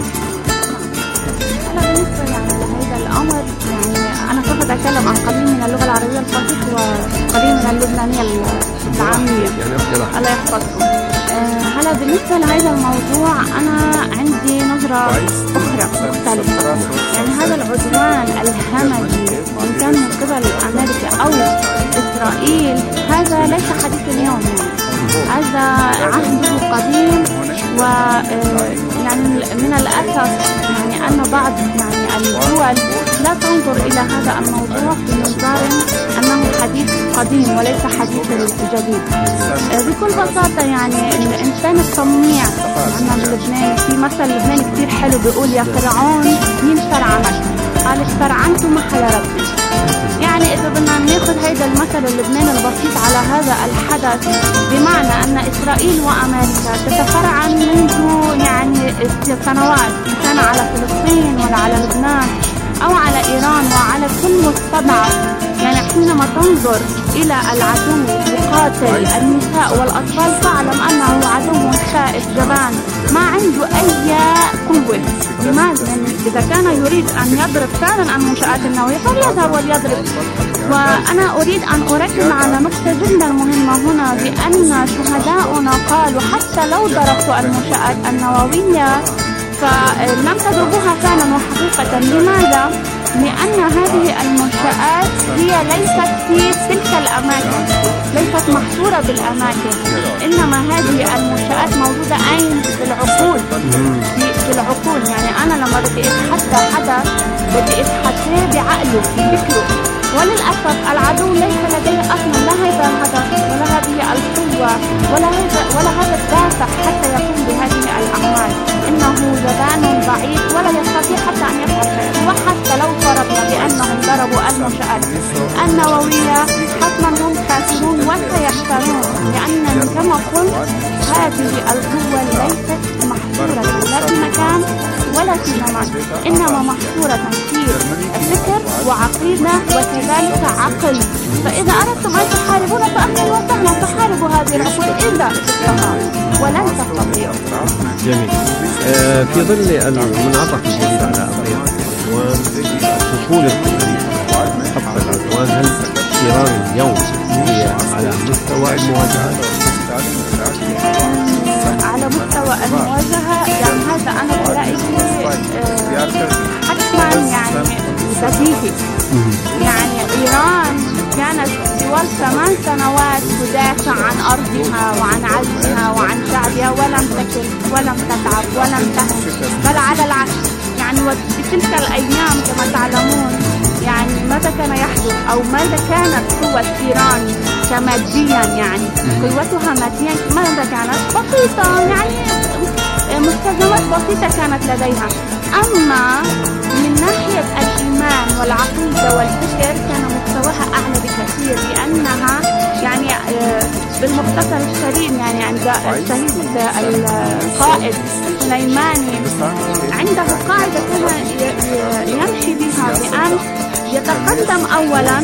[SPEAKER 6] أنا بالنسبة يعني لهذا الأمر يعني أنا سوف أتكلم عن قليل من اللغة العربية الفصيح وقليل من اللبنانية العامية.
[SPEAKER 2] يعني أفضل.
[SPEAKER 6] الله يحفظكم. هلا بالنسبة لهذا الموضوع أنا عندي نظرة أخرى مختلفة. يعني هذا العدوان الهمجي إن كان من قبل أمريكا أو إسرائيل هذا ليس حديث اليوم، يعني هذا عهده قديم، ويعني من الأسف يعني أن بعض يعني الدول لا تنظر إلى هذا الموضوع في منظار أنه حديث قديم وليس حديث جديد. بكل بساطة يعني الإنسان الطميع عندنا بلبنان في مثل لبناني كتير حلو بيقول يا فرعون مين فرعنك؟ قال فرعنت محل ربي. يعني إذا بدنا ناخذ هذا المثل اللبناني البسيط على هذا الحدث، بمعنى أن إسرائيل وأمريكا تتفرعن منذ يعني سنوات، إن كان على فلسطين ولا على لبنان أو على إيران وعلى كل مستضعف. يعني حينما تنظر إلى العدو يقاتل النساء والأطفال فاعلم أنه عدو خائف جبان ما عنده أي قوة. لماذا؟ يعني إذا كان يريد أن يضرب فعلا المنشآت النووية فليذهب وليضرب. وأنا أريد أن أركز على نقطة جدا مهمة هنا، بأن شهداؤنا قالوا حتى لو ضربوا المنشآت النووية فلم تضربوها فعلا وحقيقة. لماذا؟ لأن هذه المنشآت هي ليست في تلك الأماكن، ليست محصورة بالأماكن، إنما هذه المنشآت موجودة أين؟ في العقول، في العقول. يعني أنا لما بدي أتحدى حدا بدي أتحدى بعقله بفكره، وللأسف العدو ليس لديه أصلا لا هذا الهدف ولا هذه القوة ولا هذا ولا هذا الدافع حتى يقوم بهذه الأعمال. إنه جبان ضعيف ولا يستطيع حتى أن يفعل شيء. وحتى لو فرضنا بأنهم ضربوا المنشآت النووية حتما هم خاسرون وسيخسرون، لأن كما قلت هذه القوة ليست محصورة لا في مكان ولا في زمان، إنما محصورة في فكر وعقيدة وكذلك عقل. فإذا أردتم أن تحاربون فأهلا وسهلا تحاربوا هذه العقول إذا استطعتم ولن تستطيعوا.
[SPEAKER 2] جميل. آه في ظل المنعطف الجديد على قضية العدوان دخول خط العدوان، هل إيران اليوم هي على مستوى المواجهة؟
[SPEAKER 6] على مستوى المواجهة يعني هذا أنا برأيي حتما يعني بديهي. يعني إيران كانت طوال ثمان سنوات تدافع عن أرضها وعن عزها وعن شعبها ولم تكل ولم تتعب ولم تهن، بل على العكس. يعني وبتلك الأيام كما تعلمون يعني ماذا كان يحدث أو ماذا كانت قوة إيران كماديا، يعني قوتها ماديا ماذا كانت؟ بسيطة، يعني مستلزمات بسيطة كانت لديها. أما من ناحية الإيمان والعقيدة والفكر كان مستواها أعلى بكثير، لأنها يعني بالمختصر الشديد يعني عند الشهيد القائد سليماني عنده قاعدة كان يمشي بها بأن يتقدم أولا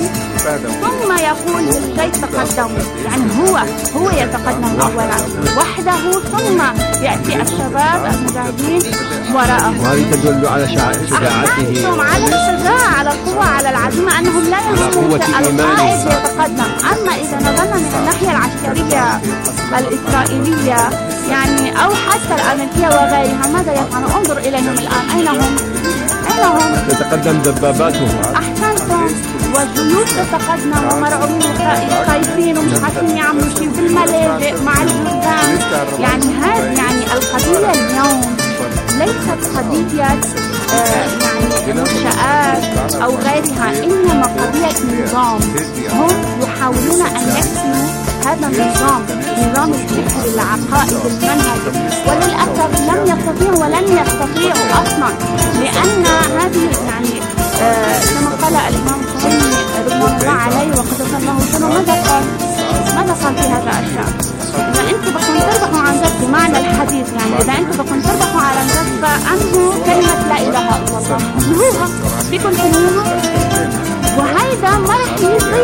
[SPEAKER 6] ثم يقول للشيء تقدم. يعني هو هو يتقدم أولا وحده ثم يأتي الشباب المجاهدين وراءه.
[SPEAKER 2] وهذه تدل على شجاعته،
[SPEAKER 6] على الشجاعة، على القوة، على العزيمة، أنهم لا يهمهم القائد يتقدم. أما إذا نظرنا من الناحية العسكرية الإسرائيلية يعني أو حتى الأمريكية وغيرها ماذا يفعل؟ انظر إليهم الآن، أين هم؟ أين هم؟
[SPEAKER 2] تتقدم دباباتهم.
[SPEAKER 6] أحسنتم. والجيوش تتقدم ومرعوبين خايفين ومش عارفين يعملوا شيء بالملاجئ مع البلدان. يعني هذا يعني القضية اليوم ليست قضية آه يعني منشآت أو غيرها، إنما قضية نظام. هم يحاولون أن يكسروا هذا النظام، نظام الفكر، العقائد، المنهج، وللأسف لم يستطيعوا ولن يستطيعوا أصلا، لأن هذه يعني آه كما قال الإمام الخميني رضوان الله عليه وقدس الله سنه ماذا قال؟ ماذا قال في هذا الشعب؟ إذا أنتم بكون تربحوا عن ذات بمعنى الحديث، يعني إذا أنتم بكون تربحوا على ذات فأنهوا كلمة لا إله إلا الله، انهوها فيكم تنهوها. وهيدا ما رح يصير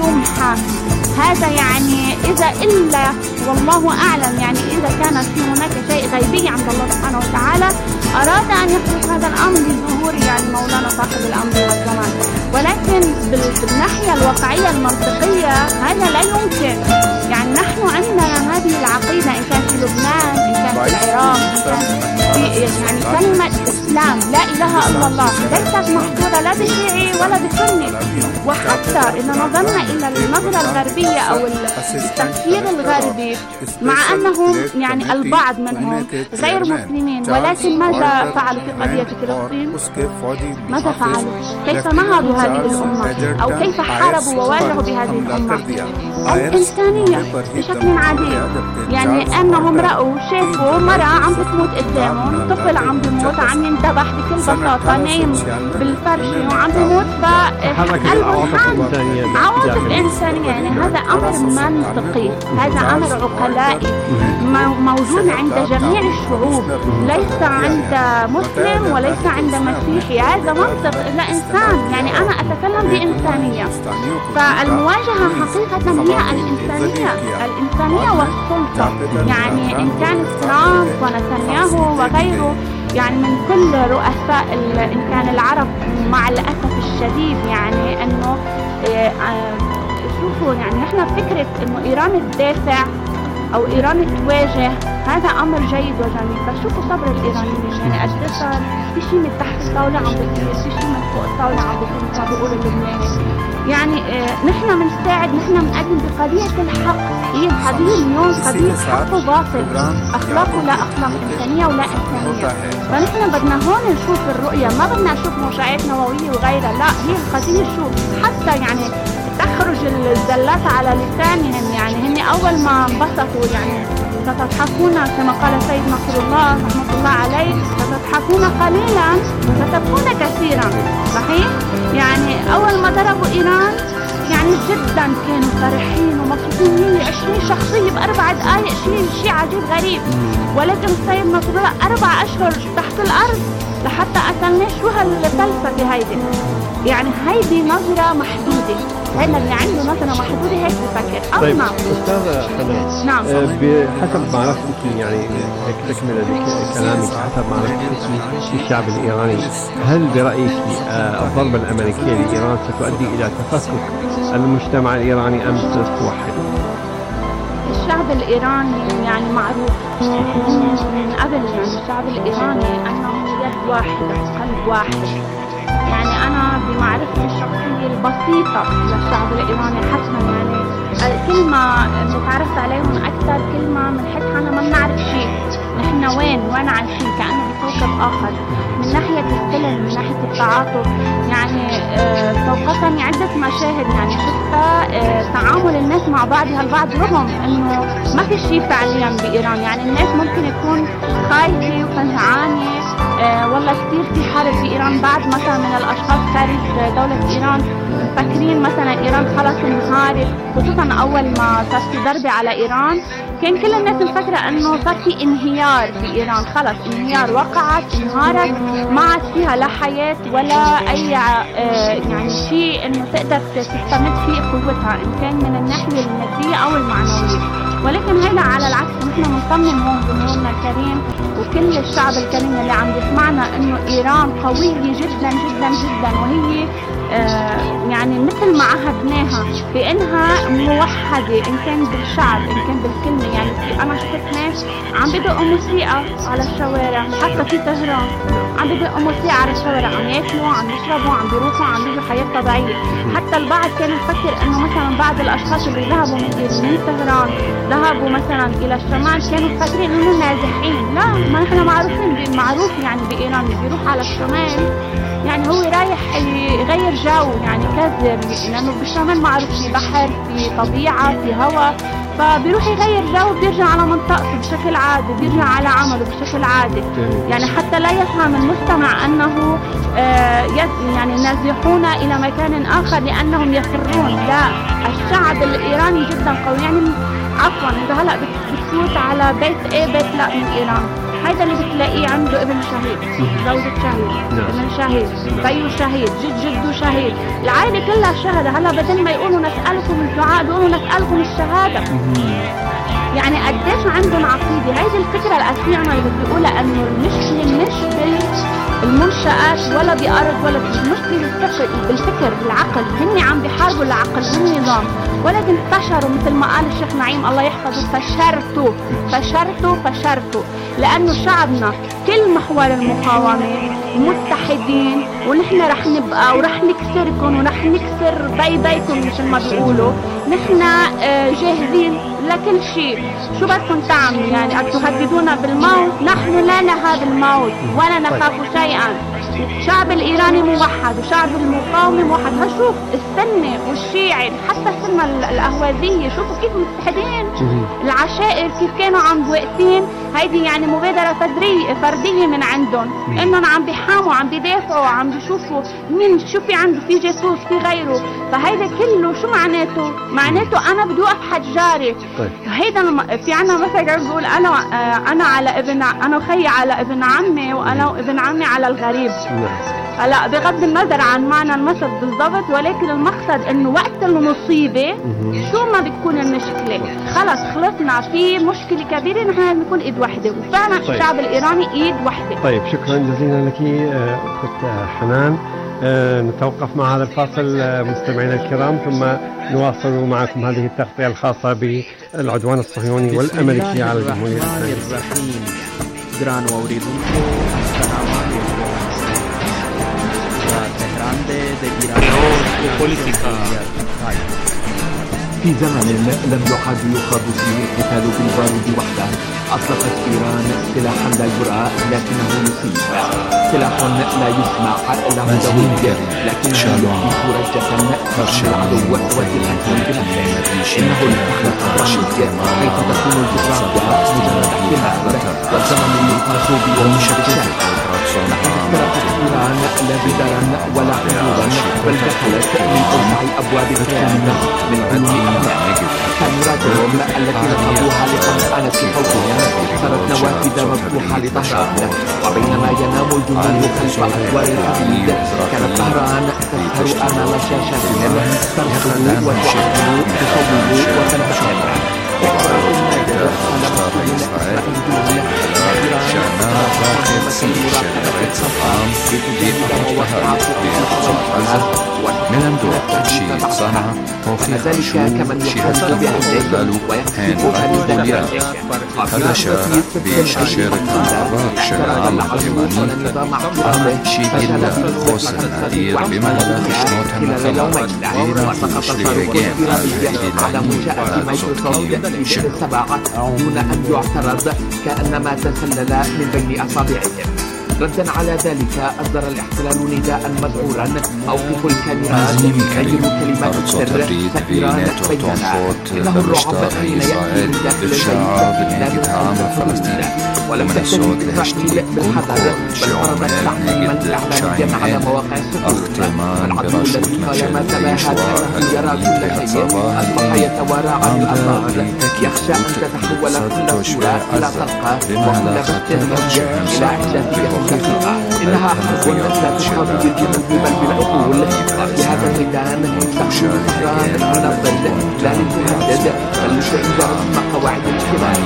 [SPEAKER 6] تمحى. هذا يعني إذا إلا والله أعلم، يعني إذا كان في هناك شيء غيبي عند الله سبحانه وتعالى أراد أن يحدث هذا الأمر لظهور يعني مولانا صاحب الأمر والزمان. ولكن بالناحية الواقعية المنطقية هذا لا يمكن. يعني نحن عندنا هذه العقيدة، إن كان في لبنان، إن كان في العراق، إن كان في يعني كلمة إسلام لا إله إلا الله ليست محدودة لا بشيعي ولا بسني. وحتى إذا نظرنا إلى النظرة الغربية أو التفكير الغربي، مع أنهم يعني البعض منهم غير مسلمين، ولكن ماذا فعلوا في قضية فلسطين؟ ماذا فعلوا؟ كيف نهضوا هذه الأمة؟ أو كيف حاربوا وواجهوا بهذه الأمة؟ الإنسانية بشكل عادي. يعني أنهم رأوا شافوا مرأة عم بتموت قدامهم، طفل عم بيموت عم ينذبح بكل بساطة، نايم بالفرش وعم بيموت، فقلبهم عواطف إنسانية. يعني هذا أمر منطقي، هذا أمر عقلائي موجود عند جميع الشعوب، ليس عند مسلم وليس عند مسيحي. هذا منطق الإنسان. يعني أنا أتكلم بإنسانية، فالمواجهة حقيقة هي الإنسانية، الإنسانية والسلطة. يعني إن كان ترامب ونتنياهو وغيره، يعني من كل رؤساء إن كان العرب، مع الأسف الشديد يعني أنه شوفوا، يعني نحن فكرة أنه إيران تدافع أو إيران تواجه هذا أمر جيد وجميل، بس شوفوا صبر الإيرانيين. يعني قد صار في شيء من تحت الطاولة عم بيصير، في شيء من فوق الطاولة عم بيصير، مثل ما بيقولوا اللبناني. يعني آه نحن بنساعد، نحن بنقدم بقضية الحق. هي القضية اليوم قضية حق وباطل، أخلاق ولا أخلاق، إنسانية ولا إنسانية. فنحن بدنا هون نشوف الرؤية، ما بدنا نشوف مشاعرات نووية وغيرها، لا، هي القضية شو حتى يعني تخرج الزلات على لسانهم. يعني هن أول ما انبسطوا يعني ستضحكون كما قال سيد نصر الله رحمة الله عليه، ستضحكون قليلا وستبكون كثيرا. صحيح؟ يعني أول ما ضربوا إيران يعني جدا كانوا فرحين ومبسوطين. هي عشرين شخصية بأربع دقائق، شيء شيء عجيب غريب. ولكن السيد نصر الله أربع أشهر تحت الأرض لحتى قتلناه. شو هالفلسفة هيدي؟ يعني هيدي نظرة محدودة. هذا اللي عنده نظرة محدودة هيك بفكر.
[SPEAKER 2] طيب أستاذ حنان،
[SPEAKER 6] نعم،
[SPEAKER 2] بحسب معرفتك يعني هيك تكملة لكلامك، حسب معرفتك الشعب الإيراني، هل برأيك الضربة الأمريكية لإيران ستؤدي إلى تفكك المجتمع الإيراني أم ستوحد؟
[SPEAKER 6] الشعب الإيراني يعني معروف من قبل، يعني الشعب الإيراني أنه يد واحدة قلب واحد. يعني أنا بمعرفتي الشخصية البسيطة للشعب الإيراني حتما، يعني الكلمة اللي تعرفت عليهم أكثر كلمة من حيث أنا ما بنعرف شيء، نحن وين وين عايشين كأنه بكوكب آخر، من ناحية السلم، من ناحية التعاطف. يعني استوقفني عدة مشاهد يعني شفتها، تعامل الناس مع بعضها البعض، رغم إنه ما في شيء فعليا بإيران. يعني الناس ممكن يكون خايفة وفزعانة، أه والله كثير في حرب في إيران، بعض مثلا من الأشخاص خارج دولة إيران مفكرين مثلا إيران خلص انهارت، خصوصا أول ما صار في ضربة على إيران كان كل الناس مفكرة أنه صار في انهيار في إيران، خلص انهيار، وقعت انهارت، ما عاد فيها لا حياة ولا أي أه يعني شيء أنه تقدر تستمد فيه قوتها، إن كان من الناحية المادية أو المعنوية. ولكن هيدا على العكس، نحن بنصمم هون جمهورنا الكريم وكل الشعب الكريم اللي عم يسمعنا انه ايران قوية جدا جدا جدا، وهي آه يعني مثل ما عهدناها بانها موحدة، ان كان بالشعب ان كان بالكلمة. يعني انا شفت ناس عم بدقوا موسيقى على الشوارع، حتى في طهران عم بدقوا موسيقى على الشوارع، عم ياكلوا، عم يشربوا، عم بيروحوا، عم بيجوا حياة طبيعية. حتى البعض كان يفكر انه مثلا بعض الاشخاص اللي ذهبوا من من طهران ذهبوا مثلا الى الشمال كانوا فاكرين انهم نازحين، لا، ما نحن معروفين، معروف يعني بايران اللي بيروح على الشمال يعني هو رايح يغير جو، يعني كذب، لانه بالشمال معروف في بحر، في طبيعه، في هواء، فبيروح يغير جو، بيرجع على منطقته بشكل عادي، بيرجع على عمله بشكل عادي. يعني حتى لا يفهم المستمع انه آه يعني نازحون الى مكان اخر لانهم يفرون، لا، الشعب الايراني جدا قوي. يعني عفوا اذا هلا بتفوت على بيت ايه بيت لا من ايران، هذا اللي بتلاقيه عنده ابن شهيد، زوجة شهيد، ابن شهيد، بيو شهيد، جد جده شهيد، العائلة كلها شهدة. هلا بدل ما يقولوا نسألكم الدعاء بيقولوا نسألكم الشهادة. يعني قديش عندهم عقيدة. هيدي الفكرة الأساسية اللي بتقولها إنه المشكلة مش بالمنشآت ولا بأرض ولا المشكلة بالفكر بالفكر بالعقل. هن عم بيحاربوا العقل والنظام، ولكن فشروا مثل ما قال الشيخ نعيم الله يحفظه، فشرتوا فشرتوا فشرتوا لأنه شعبنا كل محور المقاومة متحدين، ونحن رح نبقى ورح نكسركم ورح نكسر بي بيكم مثل ما بيقولوا. نحن جاهزين لكل شيء. شو بدكم تعملوا؟ يعني أتهددونا بالموت؟ نحن لا نهاب الموت ولا نخاف شيئا. الشعب الإيراني موحد وشعب المقاومة موحد. هشوف السنة والشيعي حتى السنة الأهوازية شوفوا كيف متحدين. العشائر كيف كانوا عم واقفين. هيدي يعني مبادرة فردية فردية من عندهم، إنهم عم بيحاموا عم بيدافعوا عم بيشوفوا مين شو في عنده، في جاسوس في غيره. فهيدا كله شو معناته؟ معناته أنا بدي أوقف حجاري. هيدا في عنا مثلا بقول أنا أنا على ابن أنا وخيي على ابن عمي وأنا وابن عمي على الغريب. هلا بغض النظر عن معنى المثل بالضبط، ولكن المقصد انه وقت المصيبه شو ما بتكون المشكله خلص خلصنا في مشكله كبيره نحن بنكون ايد وحده، وفعلا طيب. الشعب الايراني ايد وحده.
[SPEAKER 2] طيب شكرا جزيلا لك اخت حنان. أه نتوقف مع هذا الفاصل مستمعينا الكرام، ثم نواصل معكم هذه التغطيه الخاصه بالعدوان الصهيوني والامريكي على الجمهوريه الاسلاميه.
[SPEAKER 7] جران واوریدونکو السلام علیکم. تهران de Irán política.
[SPEAKER 8] في زمن لم يعد يخاض فيه القتال بالبارود وحده، أطلقت إيران سلاحا لا يرى لكنه يصيب، سلاح لا يسمع له دوي لكنه يثير رجة من العدو والتأثير بنفسه. إنه المخلص الرمزي كيف تكون الجغرافيا مجرد احتمال والزمن يقاس بمشكلات. اخترقت إيران لا جدارا ولا حدودا، بل دخلت من أوسع أبواب الكيان من عيون كاميراتهم التي نصبوها لطمأنة صوتهم صارت نوافذ مفتوحة لطهران. وبينما ينام الجنود خلف أسوار الحديد كانت طهران تسهر أمام شاشاتهم ترصد وتعقل تصوب وتنتشر.
[SPEAKER 9] ملندو شيء صنع وفي
[SPEAKER 8] كمن يحاول بأهله ويقصد هذا
[SPEAKER 9] هذا بشاشرة العراق شغال اليمني أهم شيء إلا خوص النادير بمهلا خشنوتها مثلا غير تشليجين
[SPEAKER 8] على منشأة مايكروسوفت سبعة دون أن يعترض كأنما تسلل من بين أصابعهم. ردا على ذلك أصدر الاحتلال نداء مذعورا أوقفوا الكاميرات غيروا كلمات السر سفيران بيننا إنه الرعب حين يأتي من داخل البيت الفلسطيني ولم تستجب إسرائيل بالحذر بل فرضت تعقيما إعلاميا على مواقع الصهيونية. العدو الذي طالما تباهى كأنه يرى كل شيء أصبح يتوارى عن الأطراف يخشى أن تتحول كل صورة إلى طلقة وكل بث إلى إحداث إنها حرب لا تشعر بالجنود بل بالعقول. بهذا الميدان تحشد طهران من الظل لا لتهدد بل لتعيد رسم قواعد الحماية.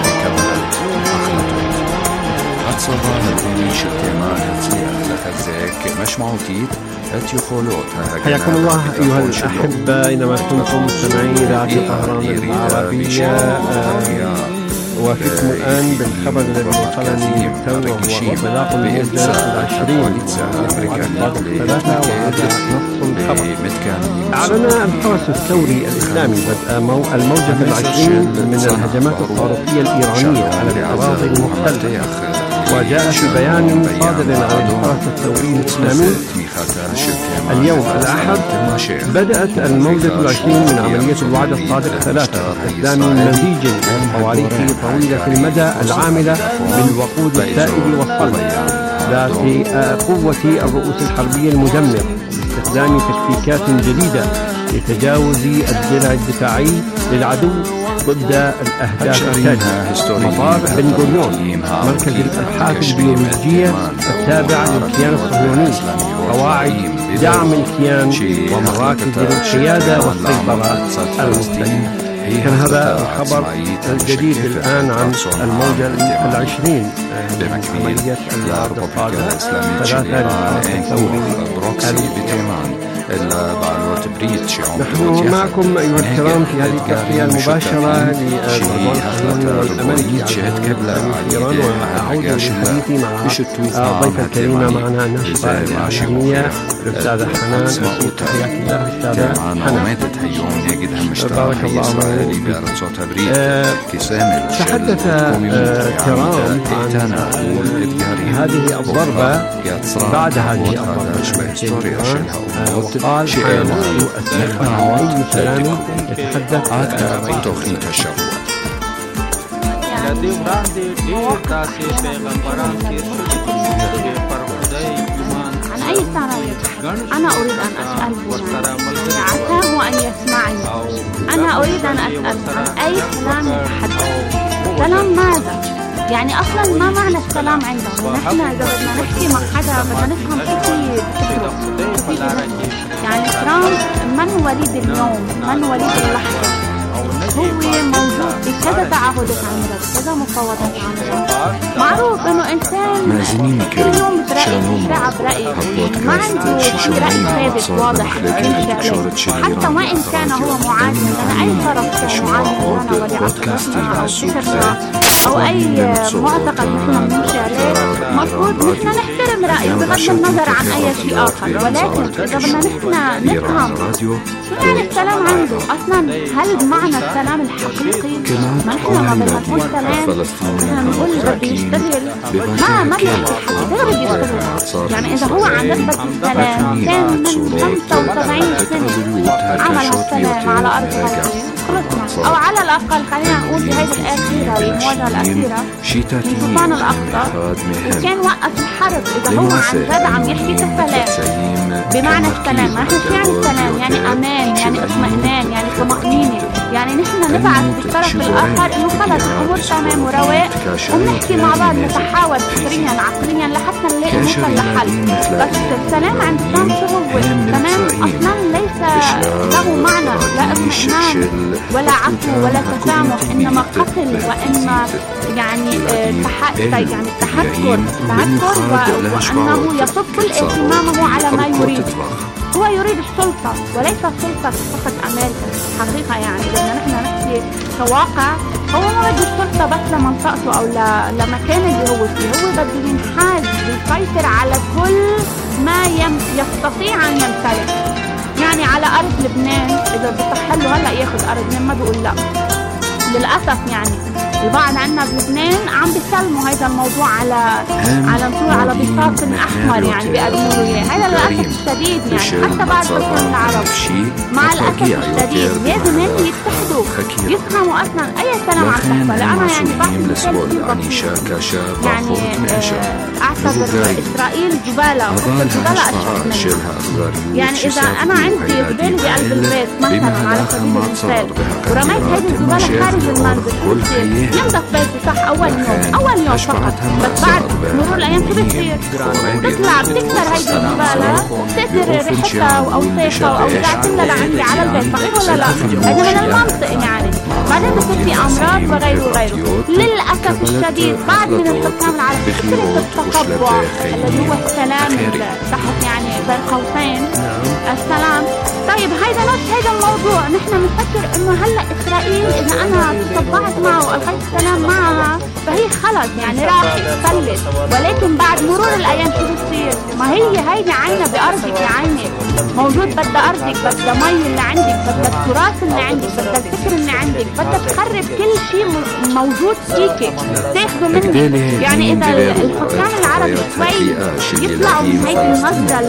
[SPEAKER 2] حياكم الله أيها الأحبة، أينما كنتم مستمعين إذاعة طهران العربية. وافقكم الآن بالخبر الذي وصلني تو وهو إطلاق الموجة العشرين الصادق ثلاثة، وهذا نص الخبر. أعلن الحرس الثوري الإسلامي بدء الموجة العشرين من الهجمات الصاروخية الإيرانية على الأراضي المحتلة. وجاء في بيان صادر عن الحرس الثوري الإسلامي اليوم الأحد بدأت الموجة العشرين من عملية الوعد الصادق ثلاثة باستخدام مزيج من صواريخ طويلة المدى العاملة بالوقود السائل والصلب ذات قوة الرؤوس الحربية المدمرة باستخدام تكتيكات جديدة لتجاوز الدرع الدفاعي للعدو ضد الأهداف التالية: مطار بن غوريون، مركز الأبحاث البيولوجية التابعة للكيان الصهيوني، قواعد دعم الكيان، ومراكز للقيادة والسيطرة المختلفة. كان هذا الخبر الجديد الآن عن الموجة العشرين عملية العرض القادمة نحن معكم أيها الكرام في هذه التغطية المباشرة للعدوان الصهيوني والأمريكي على إيران، وأعود للحديث مع الضيفة الكريمة معنا الناشطة الإعلامية الأستاذة حنان مسعود. تحياتي الله أستاذة حنان. بارك الله فيك. تحدث ترامب عن هذه الضربة بعد هذه الضربة وقال حان يؤثر على أي سلام يتحدث
[SPEAKER 6] عن أي سلام. أنا أريد أن أسأله عساه أن يسمعني. أنا أريد أن أسأل عن أي سلام يتحدث. سلام ماذا؟ يعني أصلا ما معنى السلام عندهم؟ نحن إذا بدنا نحكي مع حدا بدنا نفهم شو في فكره. يعني ترامب من وليد اليوم، من وليد اللحظة. هو موجود بكذا تعهدات عملت، كذا مفاوضات عملت. معروف إنه إنسان كل يوم برأي شعب رأي، ما عنده في رأي ثابت واضح. حتى وإن كان هو معاد من أي طرف معاد مننا ولعقيدتنا أو فكرنا أو أي معتقد نحن بنمشي عليه، مفروض نحن نحترم رأيه بغض النظر عن أي شيء آخر. ولكن إذا بدنا نحن نفهم شو يعني السلام عنده أصلا، هل بمعنى السلام الحقيقي؟ ما نحن ما بدنا نقول سلام، بدنا نقول بدي يشتغل. ما ما بيحكي حكي، ده بدي يشتغل. يعني إذا هو عن جد بدي السلام كان من خمسة وسبعين سنة عمل هالسلام على أرض فلسطين خلصنا، أو على الأقل خلينا نقول في هذه الأخيرة المواجهة الأخيرة في طوفان الأقصى وكان وقف الحرب. إذا هو عن جد عم يحكي السلام بمعنى السلام، ما نحن شو يعني السلام؟ يعني أمان، يعني اطمئنان، يعني طمأنينة، يعني نحن نبعث بالطرف الآخر إنه خلص الأمور تمام ورواق ونحكي مع بعض، نتحاور فكريا عقليا لحتى نلاقي نوصل لحل. بس السلام عند ترامب شو هو؟ السلام أصلا ليس له معنى لا اطمئنان ولا عفو ولا تسامح، إنما قتل وإما يعني يعني التحكر تهكر وأنه يصب كل اهتمامه على ما يريد. هو يريد السلطة وليس السلطة فقط أمريكا حقيقة. يعني بدنا نحن نحكي كواقع، هو ما بده السلطة بس لمنطقته أو لمكان اللي هو فيه، هو بده ينحاز ويسيطر على كل ما يستطيع أن يمتلك. يعني على أرض لبنان إذا بيصح له هلأ ياخذ أرض لبنان ما بقول لا للأسف. يعني البعض عنا بلبنان عم بيسلموا هذا الموضوع على على نقول على بساط أحمر، يعني بيقدموا إياه. هذا للأسف الشديد. يعني حتى بعد بلدان العرب مع الأسف الشديد لازم هن يتحدوا يفهموا أصلا أي سلام عم تحصل. أنا يعني بعطي مثال يعني أعتبر إسرائيل زبالة وزبالة أشهر. يعني إذا أنا عندي زبالة بقلب البيت مثلا على سبيل المثال ورميت هذه الزبالة خارج المنزل ينضف بيتي صح أول يوم أول يوم فقط، بس بعد مرور الأيام شو بتصير؟ بتطلع بتكسر هيدي الزبالة وبتأثر ريحتها وأوساخها وأوجاعتها لعندي على البيت، صحيح ولا لا؟ هذا من المنطق. يعني بعدين بصير في أمراض وغيره وغيره. للأسف الشديد بعض من الحكام العرب فكرة التقبع الذي هو السلام تحت يعني بين قوسين السلام. طيب هيدا نفس هيدا الموضوع. نحن بنفكر إنه هلا إسرائيل إذا أنا تطبعت معه وألقيت السلام معها فهي خلص يعني راح تفلت، ولكن بعد مرور الأيام شو بتصير؟ ما هي هيدي عينة بأرضك يا عيني موجود. بدها أرضك، بدها مي اللي عندك، بدها التراث اللي عندك، بدها الفكر اللي عندك، بدها تخرب كل شيء موجود فيك تاخده منك. يعني إذا الحكام العرب شوي يطلعوا من هيدي النظرة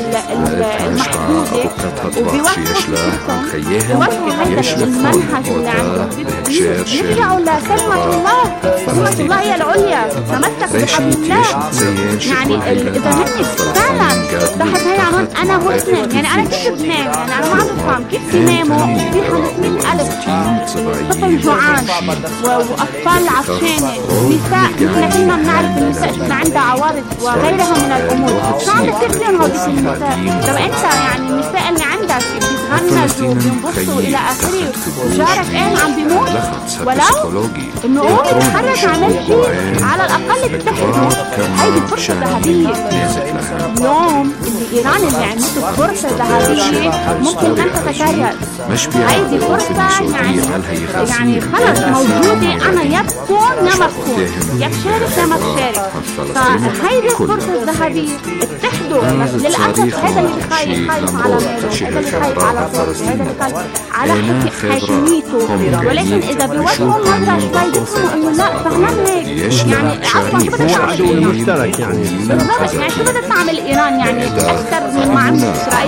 [SPEAKER 6] المحدودة وبيوقفوا بيوقفوا هيدا المنهج اللي عندهم، يرجعوا لكلمة الله. كلمة الله هي العليا، تمسك بحبل الله. يعني إذا هن فعلا تحت هي عنوان أنا مسلم، يعني على كيف بنام؟ يعني أنا ما عم بفهم كيف يناموا في خمسمية ألف طفل جوعان وأطفال عطشانة، نساء نحن كلنا بنعرف النساء شفنا عندها عوارض وغيرها من الأمور، شو عم بصير فيهم هذول النساء؟ طب أنت يعني النساء اللي عندك بيتغنجوا وبينبسطوا إلى آخره وجارك إيه عم بيموت، ولو إنه قومي تحرك عمل شيء على الأقل تتحدوا، هيدي فرصة ذهبية. اليوم اللي إيران اللي عملته فرصة ذهبية ممكن أن تتكرر، هيدي فرصة يعني يعني خلص موجودة، أنا يا بكون يا ما بكون، يا بشارك يا ما بشارك، فهيدي الفرصة الذهبية اتحدوا. بس للأسف هذا اللي خايف خايف على ماله، هذا اللي خايف على صوته، هذا اللي خايف على حاكميته، ولكن إذا بوجهوا نظرة شوي بيفهموا إنه لا فهمنا هيك يعني أصلا
[SPEAKER 2] هو عدو مشترك يعني
[SPEAKER 6] بالضبط. يعني شو بدها تعمل إيران يعني أكثر من ما عملت إسرائيل؟